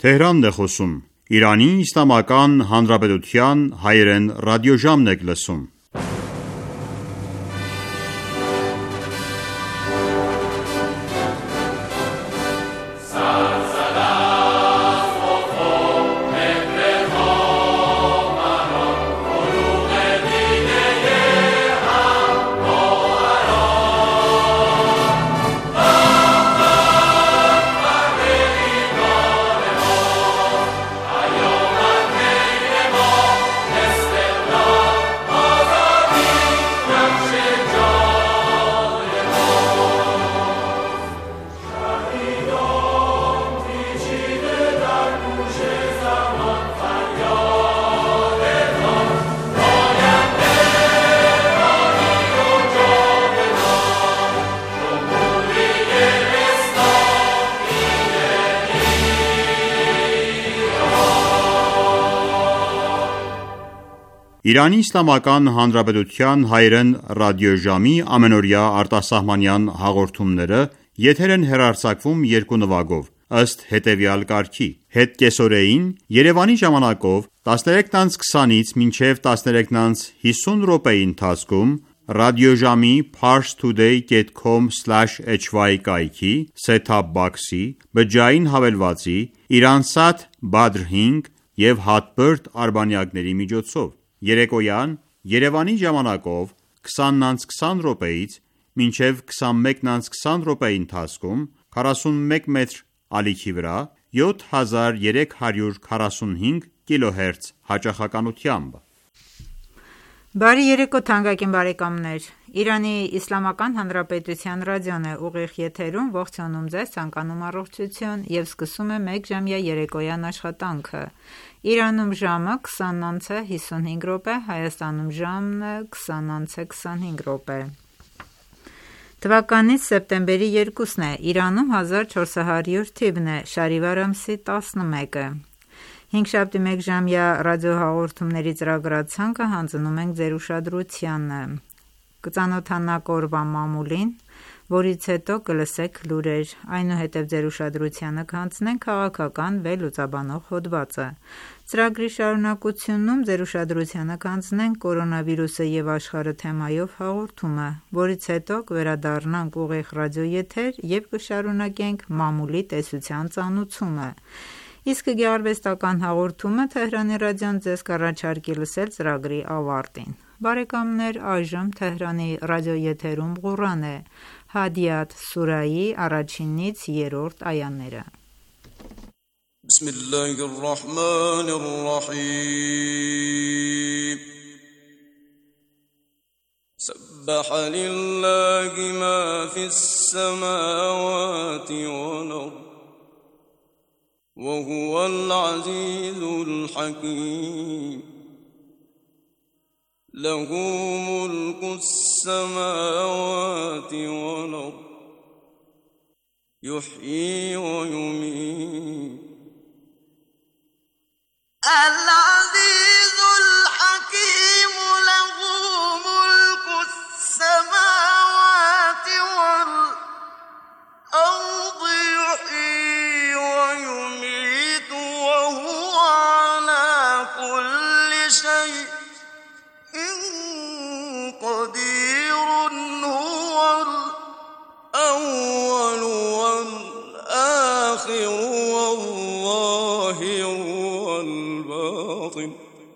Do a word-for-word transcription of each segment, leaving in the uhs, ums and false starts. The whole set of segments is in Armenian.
Թեհրանն է խոսում։ Իրանի Իսլամական Հանրապետության հայերեն ռադիոժամն եք լսում։ Իրանի Իսլամական Հանրապետության հայերեն ռադիոժամի ամենօրյա արտասահմանյան հաղորդումները եթեր են հեռարձակվում երկու նվագով, ըստ հետևյալ կարգի. Հետ կեսօրեին Երևանի ժամանակով տասներեքից քսանից մինչև տասներեքից հիսուն րոպեի ընթացքում ռադիոժամի parstoday dot com slash h y կայքի set-top box-ի, բջջային հավելվածի, Iransat Badr հինգ և Hotbird արբանյակների միջոցով։ Երեկոյան Երևանի ժամանակով քսանից քսան րոպեից մինչև քսանմեկից քսան րոպեի ընթացքում քառասունմեկ մետր ալիքի վրա յոթ հազար երեք հարյուր քառասունհինգ կիլոհերց հաճախականությամբ։ Բարի երեկո թանկագին բարեկամներ, Իրանի Իսլամական Հանրապետության ռադիոն է ուղիղ եթերում, ողջունում ձեզ, ցանկանում առողջություն և սկսում է մեկժամյա երեկոյան աշխատանքը։ Իրանում ժամը քսան անց է հիսունհինգ րոպե, Հայաստանում ժամն է քսան անց է քսանհինգ րոպե։ Թվականի սեպտեմբերի երկուսն է, Իրանում հազար չորս հարյուր թիվն է, Շարիվար ամսի տասնմեկը։ Հինգշաբթի մեկժամյա ռադիոհաղորդումների ծրագրացանկը հանձնում ենք ձեր ուշադրությանը։ Կծանոթանանք օրվա մամուլին, որից հետո կլսեք լուրեր, այնուհետև ձեր ուշադրությանը կհանձնենք քաղաքական վերլուծաբանող հոդվածը։ Ծրագրի շարունակությունում ձեր ուշադրությանը կհանձնենք կորոնավիրուսը և աշխարհը թեմայով հաղորդումը, որից հետո կվերադառնանք ուղիղ ռադիոեթեր և կշարունակենք մամուլի տեսության ծանուցումը։ Իսկ գեղարվեստական հաղորդումը Թեհրանի ռադիոն ձեզ կառաջարկի լսել ծրագրի ավարտին։ Բարեկամներ, այժմ Թեհրանի ռադիոեթերում Ղուրան է, Հադիաթ սուրայի առաջինից երրորդ այաները։ Բիսմիլլահիր ռահմանիր ռահիմ Սաբբահ լիլլահի մա ֆիս սամավաթի վալ-արդ وهو العزيز الحكيم له ملك السماوات والأرض يحيي ويميت العزيز الحكيم له ملك السماوات والأرض يحيي ويميت وهو على كل شيء قدير هو الأول والآخر والظاهر والباطن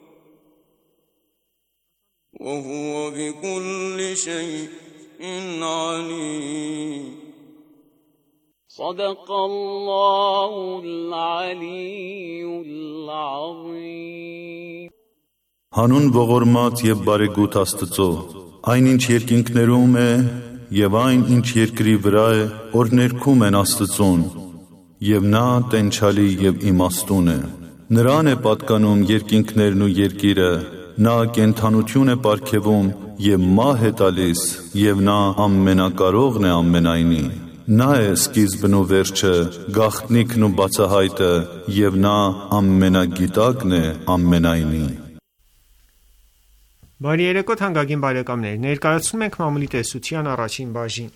وهو بكل شيء عليم صدق الله العلي العظيم Հանուն ողորմած և բարեգութ Աստծո, այն ինչ երկինքներում է և այն ինչ երկրի վրա է, որ ներքում են Աստծուն, և նա տենչալի և իմաստուն է։ Նրան է պատկանում երկինքներն ու երկիրը, նա կենդանություն է պարգևում և մահ է տալիս, և նա ամենակարողն է ամենայնի։ Նա է սկիզբն ու վերջը, գաղտնիքն ու բացահայտը, և նա ամենագիտակն է ամենայնի։ Բարի երեկո թանկագին բարեկամներ, ներկայացնում ենք մամուլի տեսության առաջին բաժին։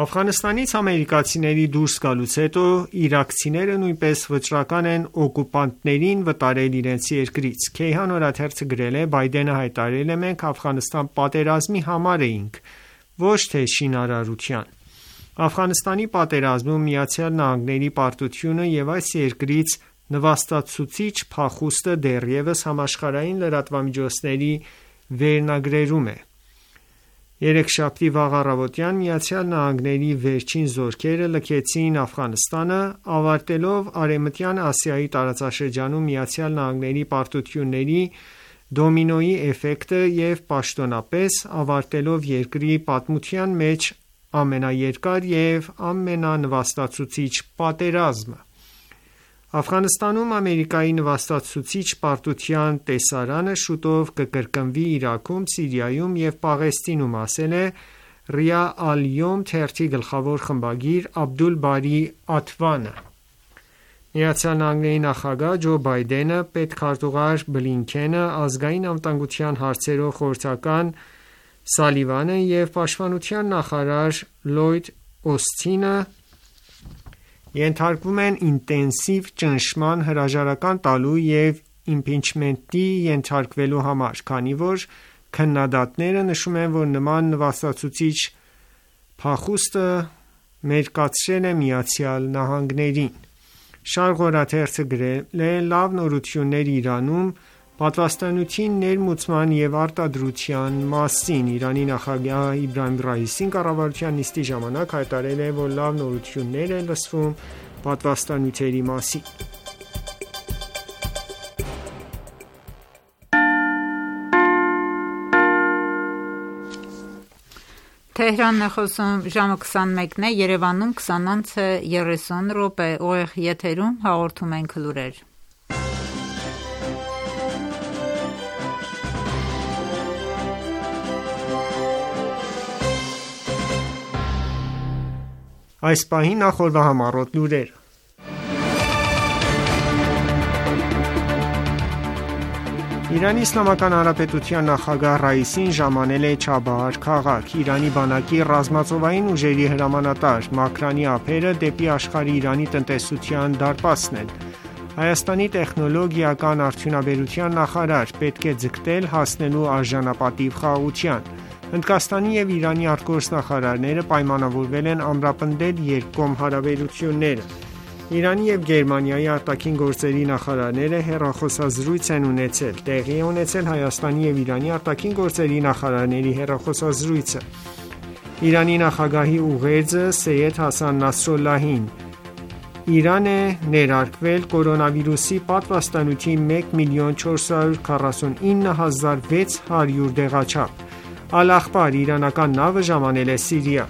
Աֆղանստանից ամերիկացիների դուրս գալուց հետո իրաքցիները նույնպես վճռական են օկուպանտներին վտարել իրենց երկրից։ Քեյհան օրաթերթը գրել է. Բայդենը հայտարարել է. «Մենք Աֆղանստան պատերազմի համար էինք, ոչ թե շինարարության»։ Աֆղանստանի պատերազմում Միացյալ Նահանգների պարտությունը և այս երկրից նվաստացուցիչ փախուստը դեռևս համաշխարհային լրատվամիջոցների վերնագրերում է։ Երեքշաբթի վաղ առավոտյան Միացյալ Նահանգների վերջին զորքերը լքեցին Աֆղանստանը, ավարտելով Արևմտյան Ասիայի տարածաշրջանում Միացյալ Նահանգների պարտությունների դոմինոյի էֆեկտը և պաշտոնապես ավարտելով երկրի պատմության մեջ ամենաերկար և ամենանվաստացուցիչ պատերազմը։ Աֆղանստանում Ամերիկայի նվաստացուցիչ պարտության տեսարանը շուտով կկրկնվի Իրաքում, Սիրիայում և Պաղեստինում, ասել է Ռիա Ալ-Յոմ թերթի գլխավոր խմբագիր Աբդուլ Բարի Աթվանը։ ԱՄՆ նախագահ Ջո Բայդենը, պետքարտուղար Բլինքենը, ազգային անվտանգության հարցերով խորհրդական Սալիվանը և պաշտպանության նախարար Լլոյդ Օսթինը ենթարկվում են ինտենսիվ ճնշման, հրաժարական տալու և իմպիչմենտի ենթարկվելու համար, քանի որ քննադատները նշում են, որ նման նվաստացուցիչ փախուստը մերկացրել է Միացյալ Նահանգներին։ Շարղ օրաթերթը գրել է. «Լավ նորություններ Իրանում պատվաստանյութին ներմուծման և արտադրության մասին»։ Իրանի նախագահ Իբրահիմ Ռայիսին կառավարության նիստի ժամանակ հայտարարել է, որ լավ նորություններ է լսվում պատվաստանյութերի մասին։ Թեհրանն է խոսում, ժամը քսանմեկն է, Երևանում քսան անց է երեսուն րոպե, ուղիղ եթերում հաղորդում ենք լուրեր։ Այս պահին նախորդ համառոտ լուրեր։ Իրանի Իսլամական Հանրապետության նախագահ Ռայիսին ժամանել է Չաբահար քաղաք։ Իրանի բանակի ռազմածովային ուժերի հրամանատար Մաքրանի ափերը դեպի աշխարհի Իրանի տնտեսության դարպասն են։ Հայաստանի տեխնոլոգիական արդյունաբերության նախարար պետք է ձգտել հասնելու արժանապատիվ խաղաղության։ Հնդկաստանի և Իրանի արտգործնախարարները պայմանավորվել են ամրապնդել երկկողմ հարաբերությունները։ Իրանի և Գերմանիայի արտաքին գործերի նախարարները հեռախոսազրույց են ունեցել։ Տեղի է ունեցել Հայաստանի և Իրանի արտաքին գործերի նախարարների հեռախոսազրույցը։ Իրանի նախագահի ուղերձը Սեյեդ Հասան Նասրալլահին Իրան է ներարկվել կորոնավիրուսի պատվաստանյութի մեկ միլիոն չորս հարյուր քառասունինը հազար վեց հարյուր դեղաչափ։ Ալ-Ախբար իրանական նավը ժամանել է Սիրիա։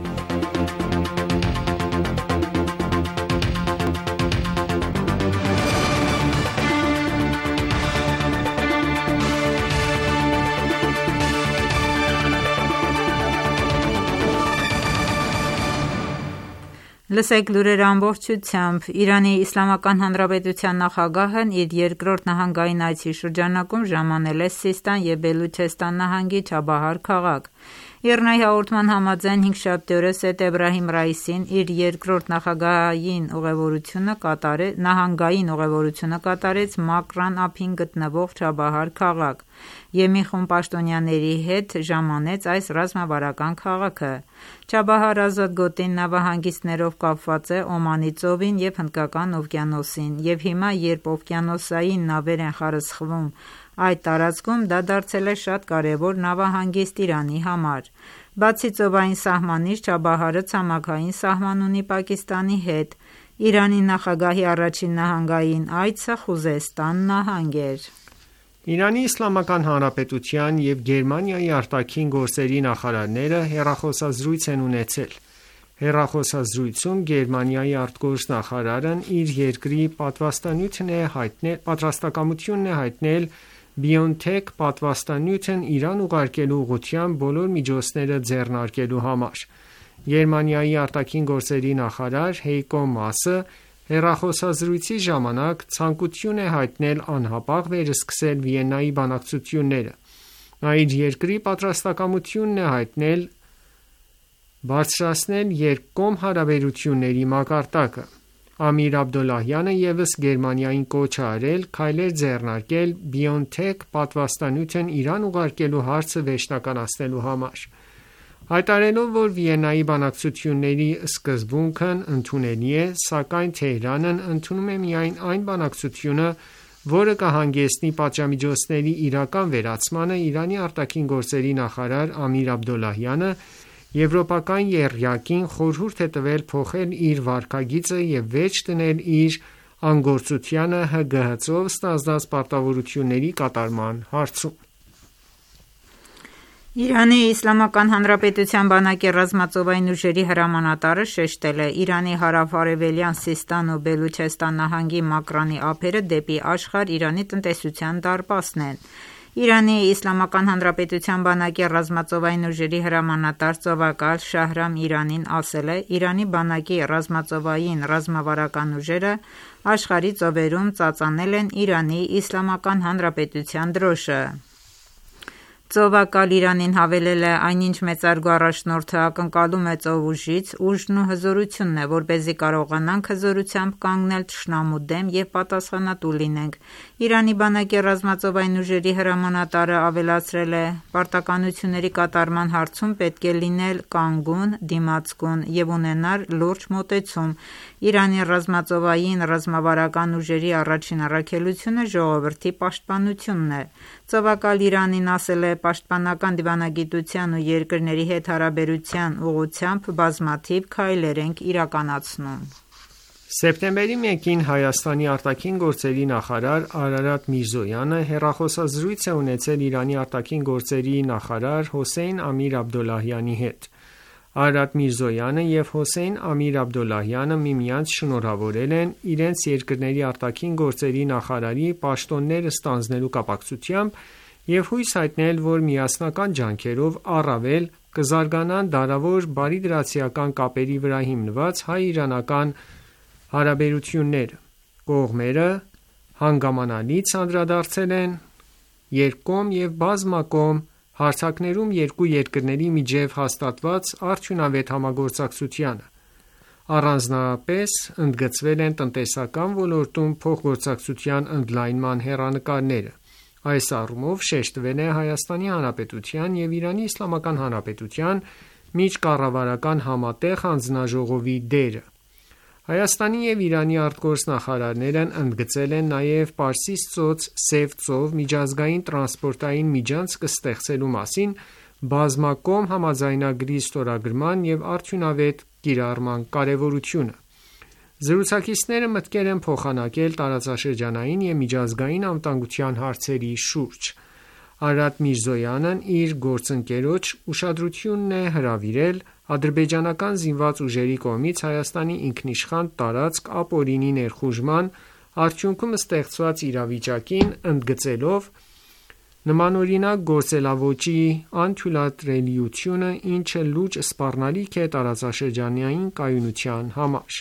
Լսեք լուրերը ամբողջությամբ։ Իրանի Իսլամական Հանրապետության նախագահն իր երկրորդ նահանգային այցի շրջանակում ժամանել է Սիստան և Բելուչեստան նահանգի Չաբահար քաղաք։ ԻՌՆԱ-ի հաղորդման համաձայն հինգշաբթի օրը Սեյեդ Էբրահիմ Ռայիսին իր երկրորդ նախագահային ուղևորությունը կատարեց նահանգային ուղևորությունը կատարեց Մակրան ափին գտնվող Չաբահար քաղաք և մի խումբ պաշտոնյաների հետ ժամանեց այս ռազմավարական քաղաքը։ Չաբահար ազատ գոտին նավահանգիստներով կապված է Օմանի ծովին և Հնդկական օվկիանոսին, և հիմա, երբ օվկիանոսային նավեր են խարսխվում այդ տարածքում, դա դարձել է շատ կարևոր նավահանգիստ Իրանի համար։ Բացի ծովային սահմանից, Չաբահարը ցամաքային սահման ունի Պակիստանի հետ։ Իրանի նախագահի առաջին նահանգային այցը Խուզեստան նահանգ էր։ Իրանի Իսլամական Հանրապետության և Գերմանիայի արտաքին գործերի նախարարները հեռախոսազրույց են ունեցել։ Հեռախոսազրույցում Գերմանիայի արտգործնախարարն իր երկրի պատվաստանյութն է հայտնել, պատրաստակամությունն է հայտնել BioNTech պատվաստանյութն Իրան ուղարկելու ուղղությամբ բոլոր միջոցները ձեռնարկելու համար։ Գերմանիայի արտաքին գործերի նախարար Հեյկո Մասը հեռախոսազրույցի ժամանակ ցանկություն է հայտնել անհապաղ վերսկսել Վիեննայի բանակցությունները։ Նա իր երկրի պատրաստակամությունն է հայտնել բարձրացնել երկկողմ հարաբերությունների մակարդակը։ Ամիր Աբդոլլահյանը ևս Գերմանիային կոչ է արել քայլեր ձեռնարկել BioNTech պատվաստանյութն Իրան ուղարկելու հարցը վերջնականացնելու համար։ Հայտարարելով, որ Վիեննայի բանակցությունների սկզբունքն ընդունելի է, սակայն Թեհրանն ընդունում է միայն այն բանակցությունը, որը կհանգեցնի պատժամիջոցների իրական վերացմանը, Իրանի արտաքին գործերի նախարար Ամիր Աբդոլլահյանը եվրոպական եռյակին խորհուրդ է տվել փոխել իր վարքագիծը և վերջ դնել իր անգործությանը ՀԳՀԾ-ով ստանձնած պարտավորությունների կատարման հարցում։ Իրանի Իսլամական Հանրապետության բանակի ռազմածովային ուժերի հրամանատարը շեշտել է. «Իրանի հարավ-արևելյան Սիստան ու Բելուչեստան նահանգի Մակրանի ափերը դեպի աշխարհ Իրանի տնտեսության դարպասն են»։ Իրանի Իսլամական Հանրապետության բանակի ռազմածովային ուժերի հրամանատար ծովակալ Շահրամ Իրանին ասել է. «Իրանի բանակի ռազմածովային ռազմավարական ուժերը աշխարհի ծովերում ծածանել են Իրանի Իսլամական Հանրապետության դրոշը»։ Ծովակալ Իրանին հավելել է. «Այնինչ մեծարգո առաջնորդը ակնկալում է ծով ուժից, ուժն ու հզորությունն է, որպեսզի կարողանանք հզորությամբ կանգնել թշնամու դեմ և պատասխանատու լինենք»։ Իրանի բանակի ռազմածովային ուժերի հրամանատարը ավելացրել է. «Պարտականությունների կատարման հարցում պետք է լինել կանգուն, դիմացկուն և ունենալ լուրջ մոտեցում։ Իրանի ռազմածովային ռազմավարական ուժերի առաջին առաքելությունը ժողովրդի պաշտպանությունն է»։ Ծովակալ Իրանին ասել է. «Պաշտպանական դիվանագիտության ու երկրների հետ հարաբերության ուղղությամբ բազմաթիվ քայլեր ենք իրականացնում»։ Սեպտեմբերի մեկին Հայաստանի արտաքին գործերի նախարար Արարատ Միրզոյանը հեռախոսազրույց է ունեցել Իրանի արտաքին գործերի նախարար Հոսեյն Ամիր Աբդոլլահյանի հետ։ Արարատ Միրզոյանը և Հոսեյն Ամիր Աբդոլլահյանը միմյանց շնորհավորել են իրենց երկրների արտաքին գործերի նախարարի պաշտոնները ստանձնելու կապակցությամբ և հույս հայտնել, որ միասնական ջանքերով առավել կզարգանան դարավոր բարիդրացիական կապերի վրա հիմնված հայ-իրանական հարաբերությունները։ Կողմերը հանգամանալից անդրադարձել են երկկողմ և բազմակողմ հարթակներում երկու երկրների միջև հաստատված արդյունավետ համագործակցությանը։ Առանձնապես ընդգծվել են տնտեսական ոլորտում փոխգործակցության ընդլայնման հեռանկարները։ Այս առումով շեշտվել է Հայաստանի Հանրապետության և Իրանի Իսլամական Հանրապետության միջկառավարական համատեղ հանձնաժողովի դերը։ Հայաստանի և Իրանի արտգործնախարարներն ընդգծել են նաև Պարսից ծոց-Սև ծով միջազգային տրանսպորտային միջանցք ստեղծելու մասին բազմակողմ համաձայնագրի ստորագրման և արդյունավետ կիրառման կարևորությունը։ Զրուցակիցները մտքեր են փոխանակել տարածաշրջանային և միջազգային անվտանգության հարցերի շուրջ։ Արարատ Միրզոյանն իր գործընկերոջ ուշադրությունն է հրավիրել ադրբեջանական զինված ուժերի կողմից Հայաստանի ինքնիշխան տարածք ապօրինի ներխուժման արդյունքում ստեղծված իրավիճակին, ընդգծելով նմանօրինակ գործելաոճի անթույլատրելիությունը, ինչը լուրջ սպառնալիք է տարածաշրջանային կայունության համար։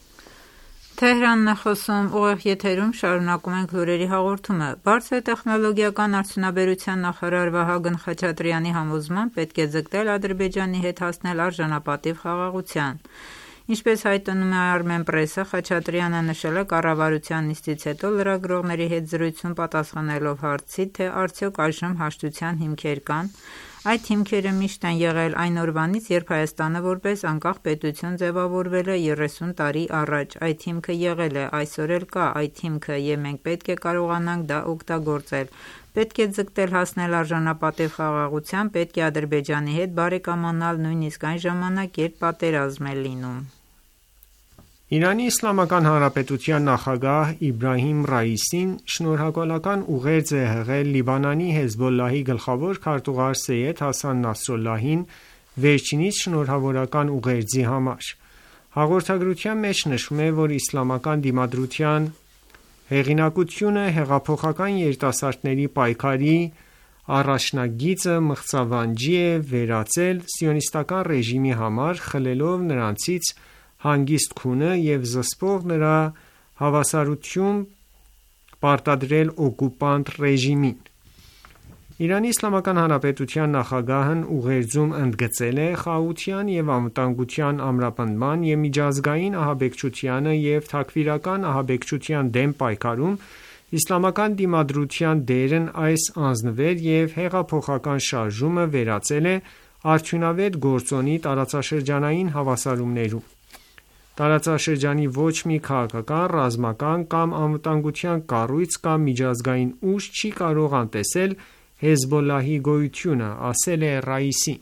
Բարձր տեխնոլոգիական արդյունաբերության նախարար Վահագն Խաչատրյանի համոզմամբ պետք է ձգտել Ադրբեջանի հետ հասնել արժանապատիվ խաղաղության։ Ինչպես հայտնում է Armenpress-ը, Խաչատրյանը նշել է կառավարության նիստից հետո լրագրողների հետ զրույցում պատասխանելով հարցի, թե արդյոք այժմ հաշտության հիմքեր կան։ Այդ հիմքերը միշտ են եղել այն օրվանից, երբ Հայաստանը որպես անկախ պետություն ձևավորվել է երեսուն տարի առաջ։ Այդ հիմքը եղել է, այսօր էլ կա այդ հիմքը և մենք պետք է կարողանանք դա օգտագործել։ Պետք է ձգտել հասնել արժանապատիվ խաղաղության, պետք է Ադրբեջանի հետ բարեկամանալ նույնիսկ այն ժամանակ, երբ պատերազմ է լինում։ Իրանի Իսլամական Հանրապետության նախագահ Իբրահիմ Ռայիսին շնորհակալական ուղերձ է հղել Լիբանանի Հեզբոլլահի գլխավոր քարտուղար Սեյեդ Հասան Նասրալլահին վերջինիս շնորհավորական ուղերձի համար։ Հաղորդագրության մեջ նշվում է, որ իսլամական դիմադրության հեղինակությունը հեղափոխական երիտասարդների պայքարի առաջնագիծը մղձավանջի է վերածել սիոնիստական ռեժիմի համար, խլելով նրանցից հանգիստ քունը և զսպող նրա հավասարություն պարտադրել օկուպանտ ռեժիմին։ Իրանի Իսլամական Հանրապետության նախագահն ուղերձում ընդգծել է խաղաղության և անվտանգության ամրապնդման և միջազգային ահաբեկչությանը և թաքֆիրական ահաբեկչության դեմ պայքարում իսլամական դիմադրության դերն այս անձնվեր և հեղափոխական շարժումը վերածել է արդյունավետ գործոնի տարածաշրջանային հավասարումներում: Տարածաշրջանի ոչ մի քաղաքական, ռազմական կամ անվտանգության կառույց կամ միջազգային ուժ չի կարող անտեսել Հեզբոլլահի գոյությունը, ասել է Ռայիսին: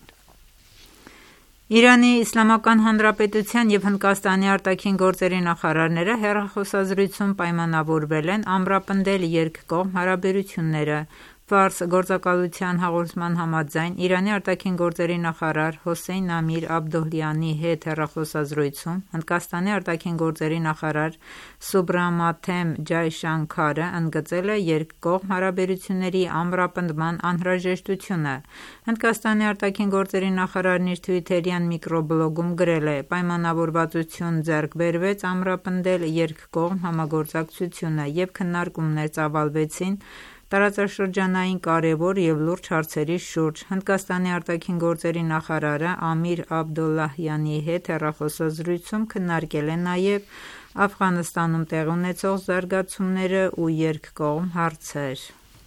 Իրանի Իսլամական Հանրապետության և Հնդկաստանի արտաքին գործերի նախարարները հեռախոսազրույցում պայմանավորվել են ամրապնդել երկկողմ հարաբերությունները: Ֆարս գործակալության հաղորդման համաձայն Իրանի արտաքին գործերի նախարար Հոսեյն Ամիր Աբդոլլահյանի հետ հեռախոսազրույցում Հնդկաստանի արտաքին գործերի նախարար Սուբրամաթեմ Ջայշանկարը ընդգծել է երկկողմ հարաբերությունների ամրապնդման անհրաժեշտությունը: Հնդկաստանի արտաքին գործերի նախարարն իր թվիթերյան միկրոբլոգում գրել է. «Պայմանավորվածություն ձեռք բերվեց ամրապնդել երկկողմ համագործակցությունը և քննարկումներ ծավալվեցին տարածաշրջանային կարևոր և լուրջ հարցերի շուրջ»: Հնդկաստանի արտաքին գործերի նախարարը Ամիր Աբդոլլահյանի հետ հեռախոսազրույցում քննարկել է նաև Աֆղանստանում տեղի ունեցող զարգացումները ու երկկողմ հարցեր: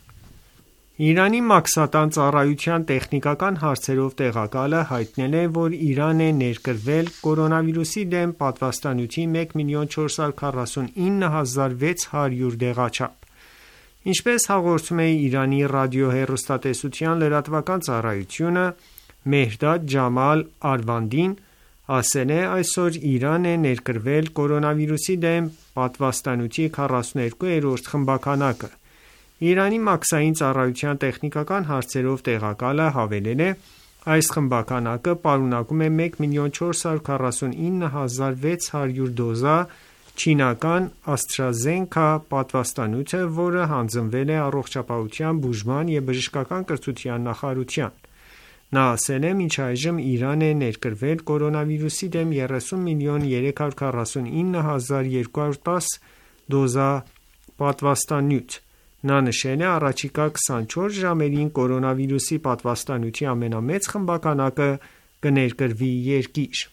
Իրանի մաքսատան ծառայության տեխնիկական հարցերով տեղակալը հայտնել է, որ Իրան է ներկրվել կորոնավիրուսի դեմ պատվաստանյութի մեկ միլիոն չորս հարյուր քառասունինը հազար վեց հարյուր դեղաչափ: Ինչպես հաղորդում է Իրանի ռադիոհեռուստատեսության լրատվական ծառայությունը, Մեհրդադ Ջամալ Արվանդին ասել է. «Այսօր Իրան է ներկրվել կորոնավիրուսի դեմ պատվաստանյութի քառասուներկուերորդ խմբականակը»: Իրանի մաքսային ծառայության տեխնիկական հարցերով տեղակալը հավելել է. «Այս խմբականակը պարունակում է մեկ միլիոն չորս հարյուր քառասունինը հազար վեց հարյուր դոզա չինական AstraZeneca պատվաստանյութը, որը հանձնվել է Առողջապահության, բուժման և բժշկական կրթության նախարարության»: Նա ասել է. «Մինչ այժմ Իրան է ներկրվել կորոնավիրուսի դեմ երեսուն միլիոն երեք հարյուր քառասունինը հազար երկու հարյուր տաս դոզա պատվաստանյութ»: Նա նշել է. «Առաջիկա քսանչորս ժամերին կորոնավիրուսի պատվաստանյութի ամենամեծ խմբականակը կներկրվի երկիր»: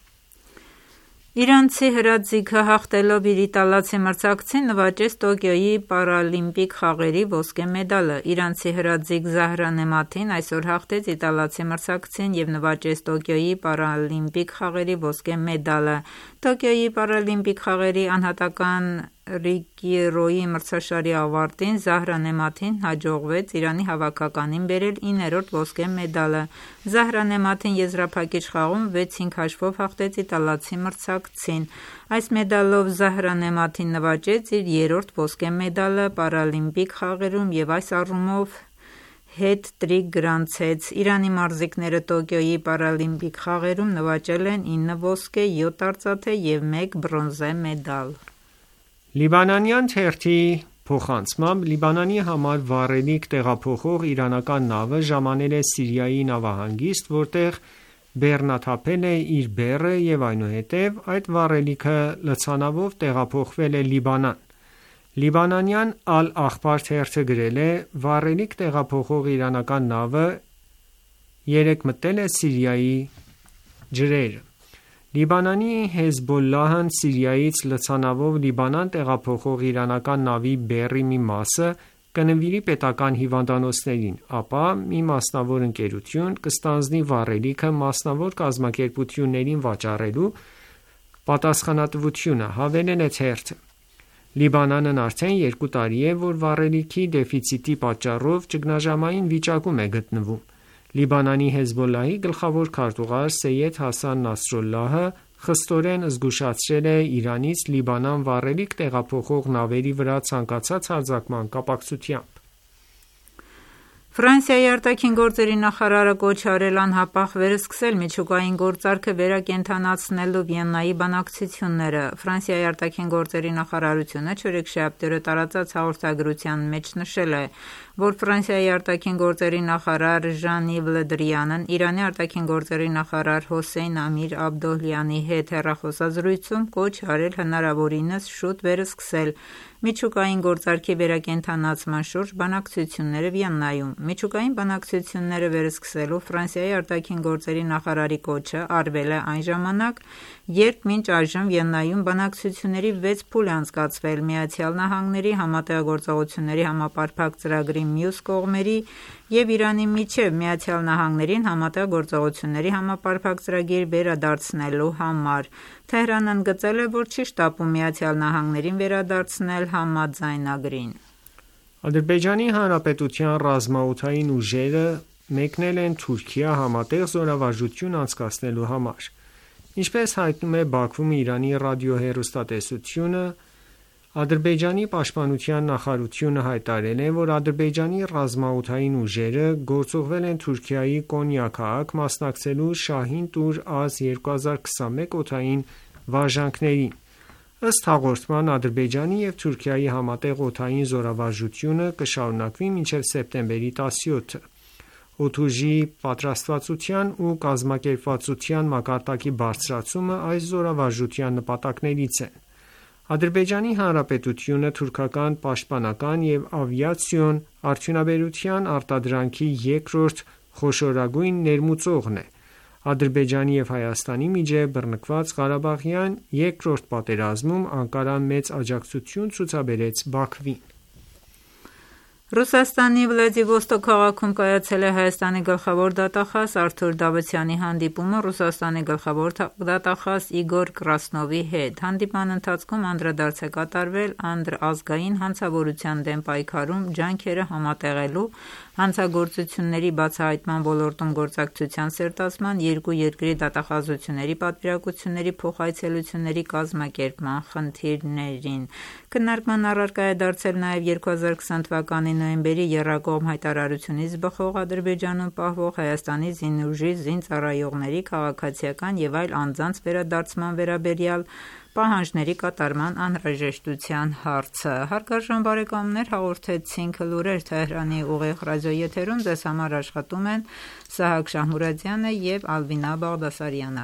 Իրանցի հրաձիգը հաղթելով իր իտալացի մրցակցին նվաճեց Տոկիոյի պարալիմպիկ խաղերի ոսկե մեդալը: Իրանցի հրաձիգ Զահրա Նեմաթին այսօր հաղթեց իտալացի մրցակցին և նվաճեց Տոկիոյի պարալիմպիկ խաղերի ոսկե մեդալը: Տոկիոյի պարալիմպիկ խաղերի անհատական ռեկերոյի մրցաշարի ավարտին Զահրա Նեմաթին հաջողվեց Իրանի հավաքականին բերել իններորդ ոսկե մեդալը: Զահրա Նեմաթին եզրափակիչ խաղում վեց հինգ հաշվով հաղթեց իտալացի մրցակցին: Այս մեդալով Զահրա Նեմաթին նվաճեց իր երրորդ ոսկե մեդալը պարալիմպիկ խաղերում և այս առումով հետ-տրիկ գրանցեց: Իրանի մարզիկները Տոկիոյի պարալիմպիկ խաղերում նվաճել են ինը ոսկե, յոթ արծաթե և մեկ բրոնզե մեդալ: Լիբանանյան թերթի փոխանցմամբ Լիբանանի համար վառելիք տեղափոխող իրանական նավը ժամանել է Սիրիայի նավահանգիստ, որտեղ բեռնաթափել է իր բեռը և այնուհետև այդ վառելիքը լցանավով տեղափոխվել է Լիբանան: Լիբանանյան Ալ-Ախբար թերթը գրել է. «Վառելիք տեղափոխող իրանական նավը երեկ մտել է Սիրիայի ջրերը»: Լիբանանի Հեզբոլլահն Սիրիայից լցանավով Լիբանան տեղափոխող իրանական նավի բեռի մի մասը կնվիրի պետական հիվանդանոցներին, ապա մի մասնավոր ընկերություն կստանձնի վառելիքը մասնավոր կազմակերպություններին վաճառելու պատասխանատվությունը, հավելել է թերթը: Լիբանանն արդեն երկու տարի է, որ վառելիքի դեֆիցիտի պատճառով ճգնաժամային վիճակում է գտնվում: Լիբանանի Հեզբոլլահի գլխավոր քարտուղար Սեյեդ Հասան Նասրալլահը խստորեն զգուշացրել է Իրանից Լիբանան վառելիք տեղափոխող նավերի վրա ցանկացած հարձակման կապակցությամբ: Ֆրանսիայի արտաքին գործերի նախարարը կոչ է արել անհապաղ վերսկսել միջուկային գործարքը վերակենդանացնելու Վիեննայի բանակցությունները: Ֆրանսիայի արտաքին գործերի նախարարությունը չորեքշաբթի օրը տարածած հաղորդագրության մեջ նշել է, որ Ֆրանսիայի արտաքին գործերի նախարար Ժան-Իվ Լը Դրիանն Իրանի արտաքին գործերի նախարար Հոսեյն Ամիր Աբդոլլահյանի հետ հեռախոսազրույցում կոչ է արել հնարավորինս շուտ վերսկսել Միջուկային գործարքի վերակենդանացման շուրջ բանակցությունները Վիեննայում։ Միջուկային բանակցությունները վերսկսելու Ֆրանսիայի արտաքին գործերի նախարարի կոչը արվել է այն ժամանակ, երբ մինչ այժմ Վիեննայում բանակցությունների վեց փուլ է անցկացվել Միացյալ Նահանգների Համատեղագործողությունների համապարփակ ծրագրի մյուս կողմերի և Իրանի միջև Միացյալ Նահանգներին համատեղ գործողությունների համապարփակ ծրագիր վերադարձնելու համար։ Թեհրանն ընդգծել է, որ չի շտապում Միացյալ Նահանգներին վերադարձնել համաձայնագրին։ Ադրբեջանի Հանրապետության ռազմաօդային ուժերը մեկնել են Թուրքիա համատեղ զորավարժություն անցկացնելու համար։ Ինչպես հայտնում է Բաքվում Իրանի ռադիոհեռուստատեսությունը, Ադրբեջանի պաշտպանության նախարարությունը հայտարարել է, որ Ադրբեջանի ռազմաօդային ուժերը գործուղվել են Թուրքիայի Կոնյա քաղաք մասնակցելու Շահին Տուր-Ազ երկու հազար քսանմեկ օդային վարժանքներին։ Ըստ հաղորդման, Ադրբեջանի և Թուրքիայի համատեղ օդային զորավարժությունը կշարունակվի մինչև սեպտեմբերի տասնյոթը։ Օդուժի պատրաստվածության ու կազմակերպվածության մակարդակի բարձրացումը այս զորավարժության նպատակներից են։ Ադրբեջանի Հանրապետությունը թուրքական պաշտպանական և ավիացիոն արդյունաբերության արտադրանքի երկրորդ խոշորագույն ներմուծողն է։ Ադրբեջանի և Հայաստանի միջև բռնկված Ղարաբաղյան երկրորդ պատերազմում Անկարան մեծ աջակցություն ցուցաբերեց Բաքվին։ Ռուսաստանի Վլադիվոստոկ քաղաքում կայացել է Հայաստանի գլխավոր դատախազ Արթուր Դավթյանի հանդիպումը Ռուսաստանի գլխավոր դատախազ Իգոր Կրասնովի հետ։ Հանդիպման ընթացքում անդրադարձ է կատարվել անդրազգային հանցավորության դեմ պայքարում ջանքերը համատեղելու, հանցագործությունների բացահայտման ոլորտում գործակցության սերտացման, երկու երկրի դատախազությունների պատվիրակությունների փոխայցելությունների կազմակերպման խնդիրներին։ Քննարկման առարկա է դարձել նաև երկու հազար քսան թվականի նոյեմբերի եռակողմ հայտարարությունից բխող Ադրբեջանում պահվող Հայաստանի զինուժի զինծառայողների քաղաքացիական և այլ անձանց վերադարձման վերաբերյալ պահանջների կատարման անհրաժեշտության հարցը։ Հարգարժան բարեկամներ, հաղորդեցինք լուրեր Թեհրանի ուղիղ ռադիոեթերում, ձեզ համար աշխատում են Սահակ Շահմուրադյանը և Ալվինա Բաղդասարյանը։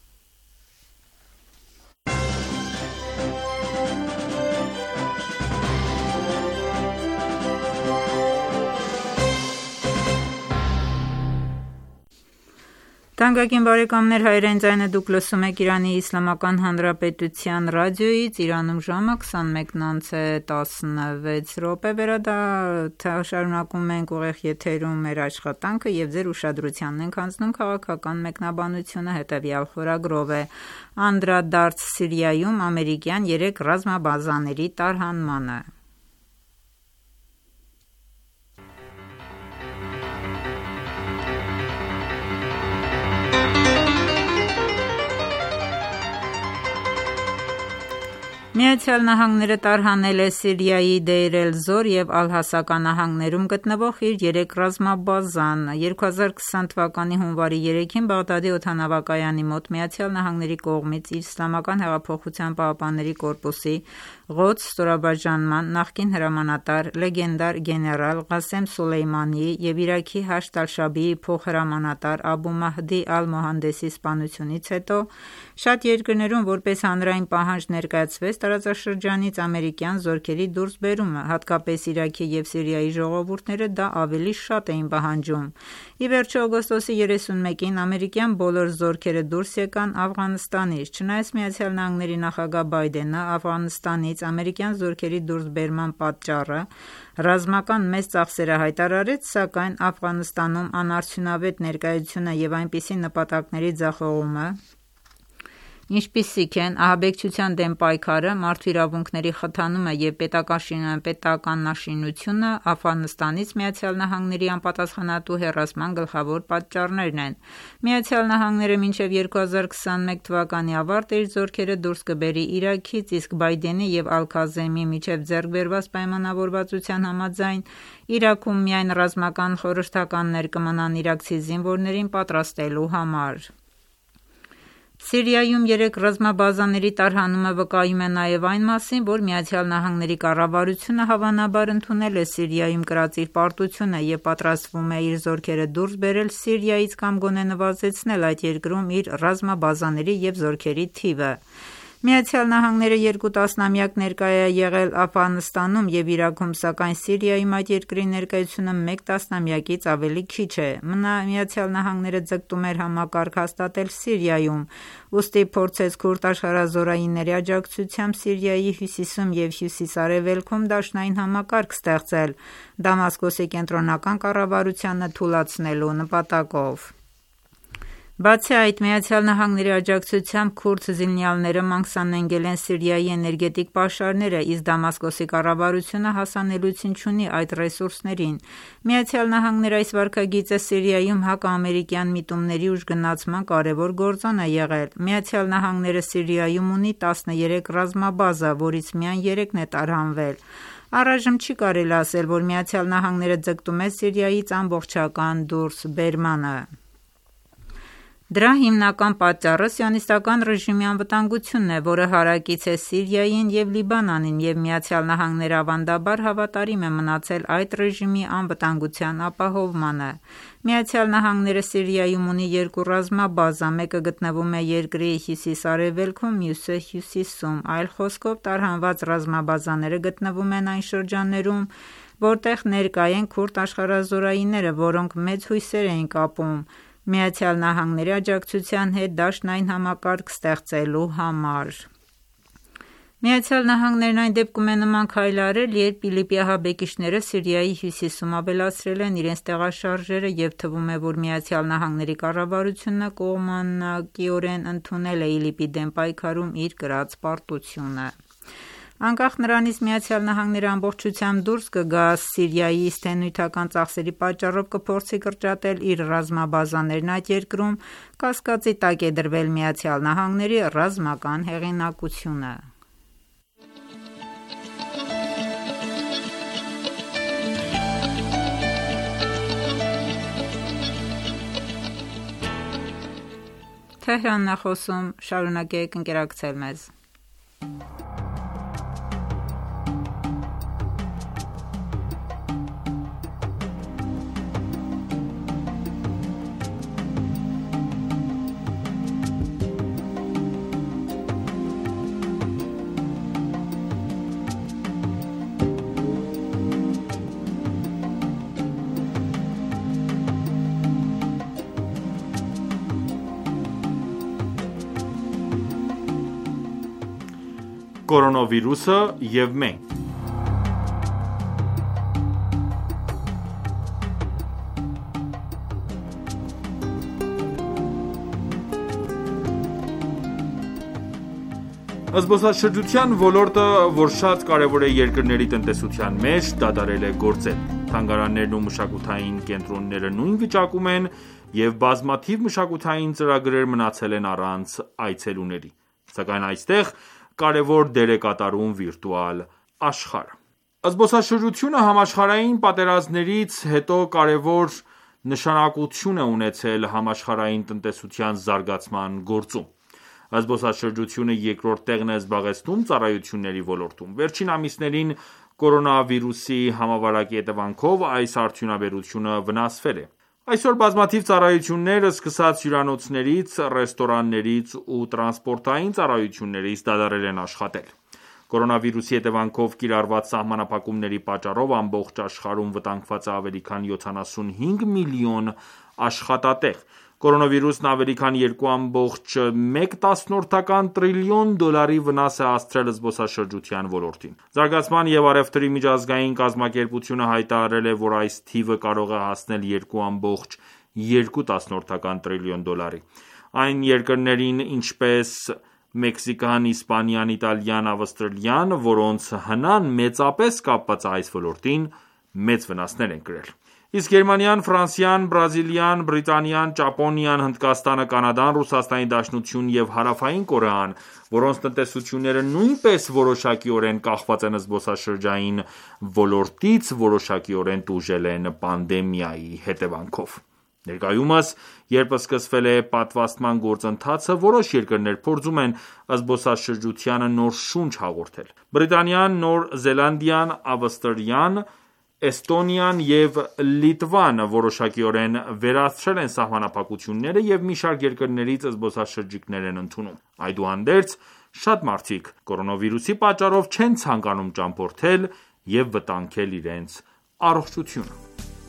Թանկագին բարեկամներ, հայրեն ձայնը դուք լսում եք Իրանի Իսլամական Հանրապետության ռադիոյից, Իրանում ժամը քսանմեկն անց է տասնվեց րոպե, շարունակում ենք ուղիղ եթերում մեր աշխատանքը և ձեր ուշադրությանն ենք հանձնում քաղաքական մեկնաբանությունը հետևյալ խորագրով է. Անդրադարձ Սիրիայում ամերիկյան երեք ռազմաբազաների տարհանմանը։ Միացյալ Նահանգները տարհանել է Սիրիայի Դեյր էլ-Զոր և Ալ-Հասակա նահանգներում գտնվող իր երեք ռազմաբազան։ երկու հազար քսան թվականի հունվարի երեքին Բաղդադի օդանավակայանի մոտ Միացյալ Նահանգների կողմից Իսլամական հեղափոխության պահապանների կորպուսի Ղոդս ստորաբաժանման նախկին հրամանատար լեգենդար գեներալ Ղասեմ Սոլեյմանիի և Իրաքի Հաշդ ալ-Շաբիի փոխհրամանատար Աբու Մահդի ալ-Մոհանդեսի սպանությունից հետո շատ երկրներում որպես հանրային պահանջ ներկայացվեց տարածաշրջանից ամերիկյան զորքերի դուրսբերումը, հատկապես Իրաքի և Սիրիայի ժողովուրդները դա ավելի շատ էին պահանջում։ Ի վերջո օգոստոսի երեսունմեկին ամերիկյան բոլոր զորքերը դուրս եկան Աֆղանստանից, չնայած Միացյալ Նահանգների նախագահ Բայդենը Աֆղանստանից ամերիկյան զորքերի դուրսբերման պատճառը ռազմական մեծ ծախսերը հայտարարեց, սակայն Աֆղանստանում անարդյունավետ ներկայությունը և այնպիսի նպատակների ձախողումը, ինչպիսիք են ահաբեկչության դեմ պայքարը, մարդու իրավունքների խթանումը և պետականաշինությունը Աֆղանստանից Միացյալ Նահանգների անպատասխանատու հեռացման գլխավոր պատճառներն են։ Միացյալ Նահանգները մինչև երկու հազար քսանմեկ թվականի ավարտը իր զորքերը դուրս կբերի Իրաքից, իսկ Բայդենի և Ալ-Քազեմի միջև ձեռք բերված պայմանավորվածության համաձայն Իրաքում միայն ռազմական խորհրդականներ կմնան իրաքցի զինվորներին պատրաստելու համար։ Սիրիայում երեք ռազմաբազաների տարհանումը վկայում է նաև այն մասին, որ Միացյալ Նահանգների կառավարությունը հավանաբար ընդունել է Սիրիայում կրած իր պարտությունը և պատրաստվում է իր զորքերը դուրս բերել Սիրիայից կամ գոնե նվազեցնել այդ երկրում իր ռազմաբազաների և զորքերի թիվը։ Միացյալ Նահանգները երկու տասնամյակ ներկայ է եղել Աֆղանստանում և Իրաքում, սակայն Սիրիայում այդ երկրի ներկայությունը մեկ տասնամյակից ավելի քիչ է։ Միացյալ Նահանգները ձգտում էր համակարգ հաստատել Սիրիայում, ուստի փորձեց քուրդ աշխարհազորայինների աջակցությամբ Սիրիայի հյուսիսում և հյուսիս-արևելքում դաշնային համակարգ ստեղծել՝ Դամասկոսի կենտրոնական կառավարությանը թուլացնելու նպատակով։ Բացի այդ, Միացյալ Նահանգների աջակցությամբ քուրդ զինյալները մանքսանենգել են Սիրիայի էներգետիկ պաշարները, իսկ Դամասկոսի կառավարությունը հասանելիություն չունի այդ ռեսուրսներին։ Միացյալ Նահանգները այս վարքագիծը Սիրիայում հակաամերիկյան միտումների ուժգնացման կարևոր գործոն է եղել։ Միացյալ Նահանգները Սիրիայում ունի տասներեք ռազմաբազա, որից միայն երեքն է տարհանվել։ Առայժմ չի կարելի ասել, որ Միացյալ Նահանգները ձգտում է Սիրիայից ամբողջական դուրս բերմանը։ Դրա հիմնական պատճառը Սիոնիստական ռեժիմի անվտանգությունն է, որը հարակից է Սիրիային և Լիբանանին, և Միացյալ Նահանգները ավանդաբար հավատարիմ է մնացել այդ ռեժիմի անվտանգության ապահովմանը։ Միացյալ Նահանգները Սիրիայում ունի երկու ռազմաբազա, մեկը գտնվում է երկրի հյուսիս-արևելքում, մյուսը՝ հյուսիսում, այլ խոսքով տարհանված ռազմաբազաները գտնվում են այն շրջաններում, որտեղ ներկա են քուրդ աշխարհազորայինները, որոնք մեծ հույսեր էին կապում Միացյալ Նահանգների աջակցության հետ դաշնային համակարգ ստեղծելու համար։ Միացյալ Նահանգներն այն դեպքում է նման քայլ արել, երբ ԻԼԻՊ-ի ահաբեկիչները Սիրիայի հյուսիսում ավելացրել են իրենց տեղաշարժերը և թվում է, որ Միացյալ Նահանգների կառավարությունը կողմնակիորեն ընդունել է ԻԼԻՊ-ի դեմ պայքարում իր կրած պարտությունը։ Անկախ նրանից Միացյալ Նահանգները ամբողջությամբ դուրս կգա Սիրիայից, թե նյութական ծախսերի պատճառով կփորձի կրճատել իր ռազմաբազաներն այդ երկրում, կասկածի տակ է դրվել Միացյալ Նահանգների ռազմական հեղինակությունը։ Թեհրանն է խոսում, շարունակեք ընկերակցել մեզ։ Կորոնավիրուսը և մենք Զբոսաշրջության ոլորտը, որ շատ կարևոր է երկրների տնտեսության մեջ, դադարել է գործել։ Թանգարաններն ու մշակութային կենտրոնները նույն վիճակում են, և բազմաթիվ մշակութային ծրագրեր մնացել են առանց այցելուների։ Սակայն այստեղ կարևոր դեր է կատարում վիրտուալ աշխարհը։ Զբոսաշրջությունը համաշխարհային պատերազմներից հետո կարևոր նշանակություն է ունեցել համաշխարհային տնտեսության զարգացման գործում։ Զբոսաշրջությունը երկրորդ տեղն է զբաղեցնում ծառայությունների ոլորտում։ Վերջին ամիսներին կորոնավիրուսի համավարակի հետևանքով այս արդյունաբերությունը վնասվել է։ Այսօր բազմաթիվ ծառայություններ, սկսած հյուրանոցներից, ռեստորաններից ու տրանսպորտային ծառայություններից դադարել են աշխատել։ Կորոնավիրուսի հետևանքով կիրառված սահմանափակումների պատճառով ամբողջ աշխարհում վտանգված է ավելի քան յոթանասունհինգ միլիոն աշխատատեղ։ Կորոնավիրուսն ավելի քան երկու ամբողջ մեկ տրիլիոն դոլարի վնաս է հասցրել զբոսաշրջության ոլորտին։ Զարգացման և առևտրի միջազգային կազմակերպությունը հայտարարել է, որ այս թիվը կարող է հասնել երկու ամբողջ երկու տրիլիոն դոլարի։ Այն երկրներին, ինչպես Մեքսիկան, Իսպանիան, Իտալիան, Ավստրալիան, որոնց հնան մեծապես կապված է այս ոլորտին, մեծ վնասներ են կրել։ Իսկ Գերմանիան, Ֆրանսիան, Բրազիլիան, Բրիտանիան, Ճապոնիան, Հնդկաստանը, Կանադան, Ռուսաստանի Դաշնությունն և Հարավային Կորեան, որոնց տնտեսությունները նույնպես որոշակիորեն կախված են զբոսաշրջային ոլորտից, որոշակիորեն տուժել են պանդեմիայի հետևանքով։ Ներկայումս, երբ սկսվել է պատվաստման գործընթացը, որոշ երկրներ փորձում են զբոսաշրջությանը նոր շունչ հաղորդել։ Բրիտանիան, Նոր Զելանդիան, Ավստրիան, Էստոնիան և Լիտվան որոշակիորեն վերացրել են սահմանափակությունները և մի շարք երկրներից զբոսաշրջիկներ են ընդունում։ Այդուհանդերձ, Շատ մարդիկ կորոնավիրուսի պատճառով չեն ցանկանում ճամփորդել և վտանգել իրենց առողջությունը։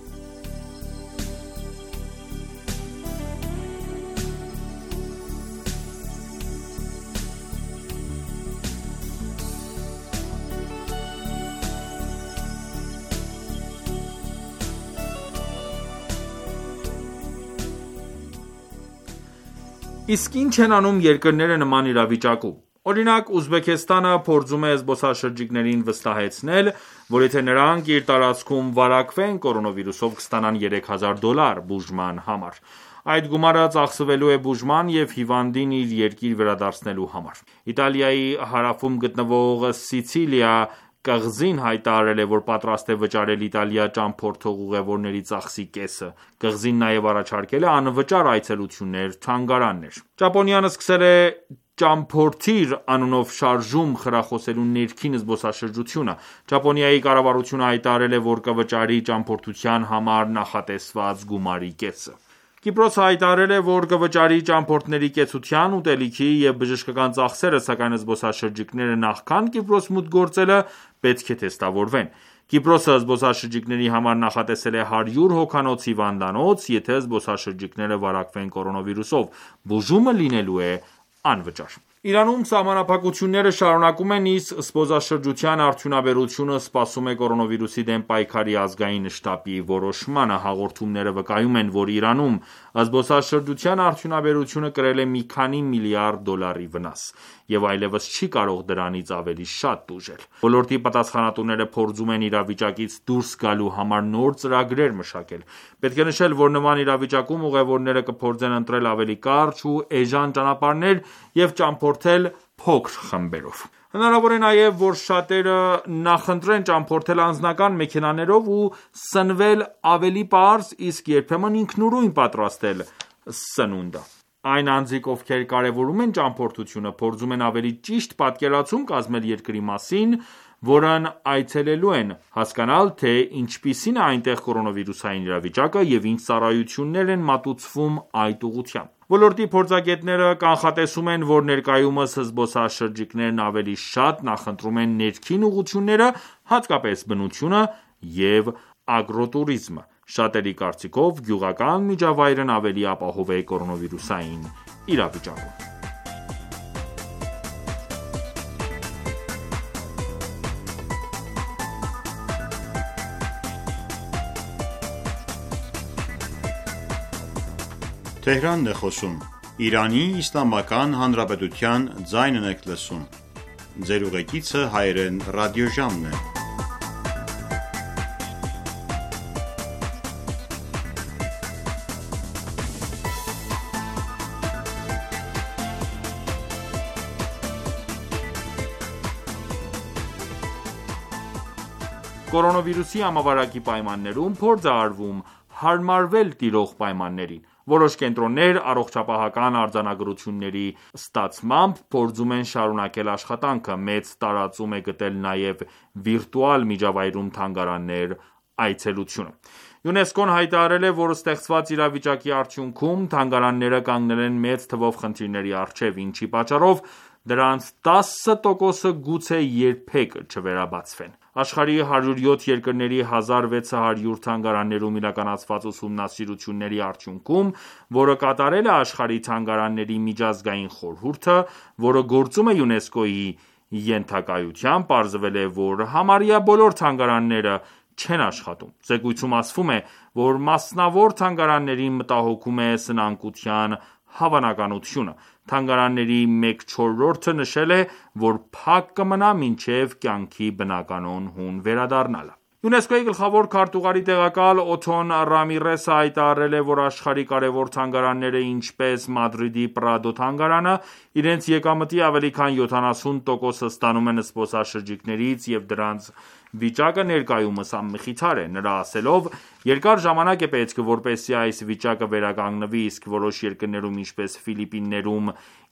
Իսկ ինչ են անում երկրները նման իրավիճակում։ Օրինակ, Ուզբեկստանը փորձում է զբոսաշրջիկներին վստահեցնել, որ եթե նրանք իր տարածքում վարակվեն կորոնավիրուսով կստանան երեք հազար դոլար բուժման համար։ Այդ գումարը ծախսվելու է բուժման և հիվանդին իր երկիր վերադարձնելու համար։ Իտալիայի հարավում գտնվող Սիցիլիա կղզին հայտարարել է, որ պատրաստ է վճարել Իտալիա ճամփորդող ուղևորների ծախսի կեսը։ Կղզին նաև առաջարկել է անվճար այցելություններ թանգարաններ։ Ճապոնիան սկսել է «Ճամփորդիր» անունով շարժում խրախուսելու ներքին զբոսաշրջությունը։ Ճապոնիայի կառավարությունը հայտարարել է, որ կվճարի ճամփորդության համար նախատեսված գումարի կեսը։ Կիպրոսը հայտարարել է, որ կվճարի ճամփորդների կեցության, ուտելիքի և բժշկական ծախսերը, սակայն զբոսաշրջիկները նախքան Կիպրոս մուտք գործելը պետք է թեստավորվեն։ Կիպրոսը զբոսաշրջիկների համար նախատեսել է հարյուր հոգանոց հիվանդանոց, եթե զբոսաշրջիկները վարակվեն կորոնավիրուսով։ Բուժումը լինելու է անվճար։ Իրանում սահմանափակությունները շարունակում են, իսկ զբոսաշրջության արդյունաբերությունը սպասում է կորոնավիրուսի դեմ պայքարի ազգային շտաբի որոշմանը։ Հաղորդումները վկայում են, որ Իրանում զբոսաշրջության արդյունաբերությունը կրել է մի քանի միլիարդ դոլարի վնաս, և այլևս չի կարող դրանից ավելի շատ տուժել։ Ոլորտի պատասխանատուները փորձում են իրավիճակից դուրս գալու համար նոր ծրագրեր մշակել։ Պետք է նշել, որ նման իրավիճակում ուղևորները կփորձեն ընտրել ավելի կարճ ու էժան ճանապարհներ և ճամփորդել փոքր խմբերով։ Հնարավոր է նաև, որ շատերը նախընտրեն ճամփորդել անձնական մեքենաներով ու սնվել ավելի պարզ, իսկ երբեմն ինքնուրույն պատրաստել սնունդը։ Այն անձիկ, ովքեր կարևորում են ճամփորդությունը, փորձում են ավելի ճիշտ պատկերացում կազմել երկրի մասին, որն այցելելու են, հասկանալ, թե ինչպիսին է այնտեղ կորոնավիրուսային իրավիճակը և ինչ ծառայություններ են մատուցվում այդ ուղղությամբ։ Ոլորտի փորձագետները կանխատեսում են, որ ներկայումս զբոսաշրջիկներն ավելի շատ նախընտրում են ներքին ուղղությունները, հատկապես բնությունը և ագրոտուրիզմը։ Շատերի կարծիքով գյուղական միջավայրն ավելի ապահով է կորոնավիրուսային իրավիճակում։ Կորոնավիրուսի համավարակի պայմաններում փորձ է արվում հարմարվել տիրող պայմաններին։ Որոշ կենտրոններ առողջապահական արձանագրությունների ստացմամբ փորձում են շարունակել աշխատանքը։ Մեծ տարածում է գտել նաև վիրտուալ միջավայրում թանգարաններ այցելությունը։ ՅՈՒՆԵՍԿՕ-ն հայտարարել է, որ ստեղծված իրավիճակի արդյունքում թանգարանները կանգնել են մեծ թվով խնդիրների առջև, ինչի պատճառով դրանց տասը տոկոսը գուցե երբեք չվերաբացվեն։ Աշխարհի հարյուր յոթ երկրների հազար վեց հարյուր թանգարաններում իրականացված ուսումնասիրությունների արդյունքում, որը կատարել է Աշխարհի թանգարանների միջազգային խորհուրդը, որը գործում է ՅՈՒՆԵՍԿՕ-ի ենթակայությամբ, պարզվել է, որ համարյա բոլոր թանգարանները չեն աշխատում։ Զեկույցում ասվում է, որ մասնավոր թանգարաններին մտահոգում է սնանկության հավանականությունը։ Թանգարանների մեկ չորրորդը նշել է, որ փակ կմնա մինչև կյանքի բնականոն հուն վերադառնալը։ ՅՈՒՆԵՍԿՕ-ի գլխավոր քարտուղարի տեղակալ Օթոն Ռամիրեսը հայտարարել է, որ աշխարհի կարևոր թանգարանները, ինչպես Մադրիդի Պրադո թանգարանը, իրենց եկամտի ավելի քան յոթանասուն տոկոսը ստանում են զբոսաշրջիկներից և դրանց վիճակը ներկայումս անմխիթար է։ Նրա ասելով, երկար ժամանակ է պետք, որպեսզի այս վիճակը վերականգնվի, իսկ որոշ երկրներում, ինչպես Ֆիլիպիններում,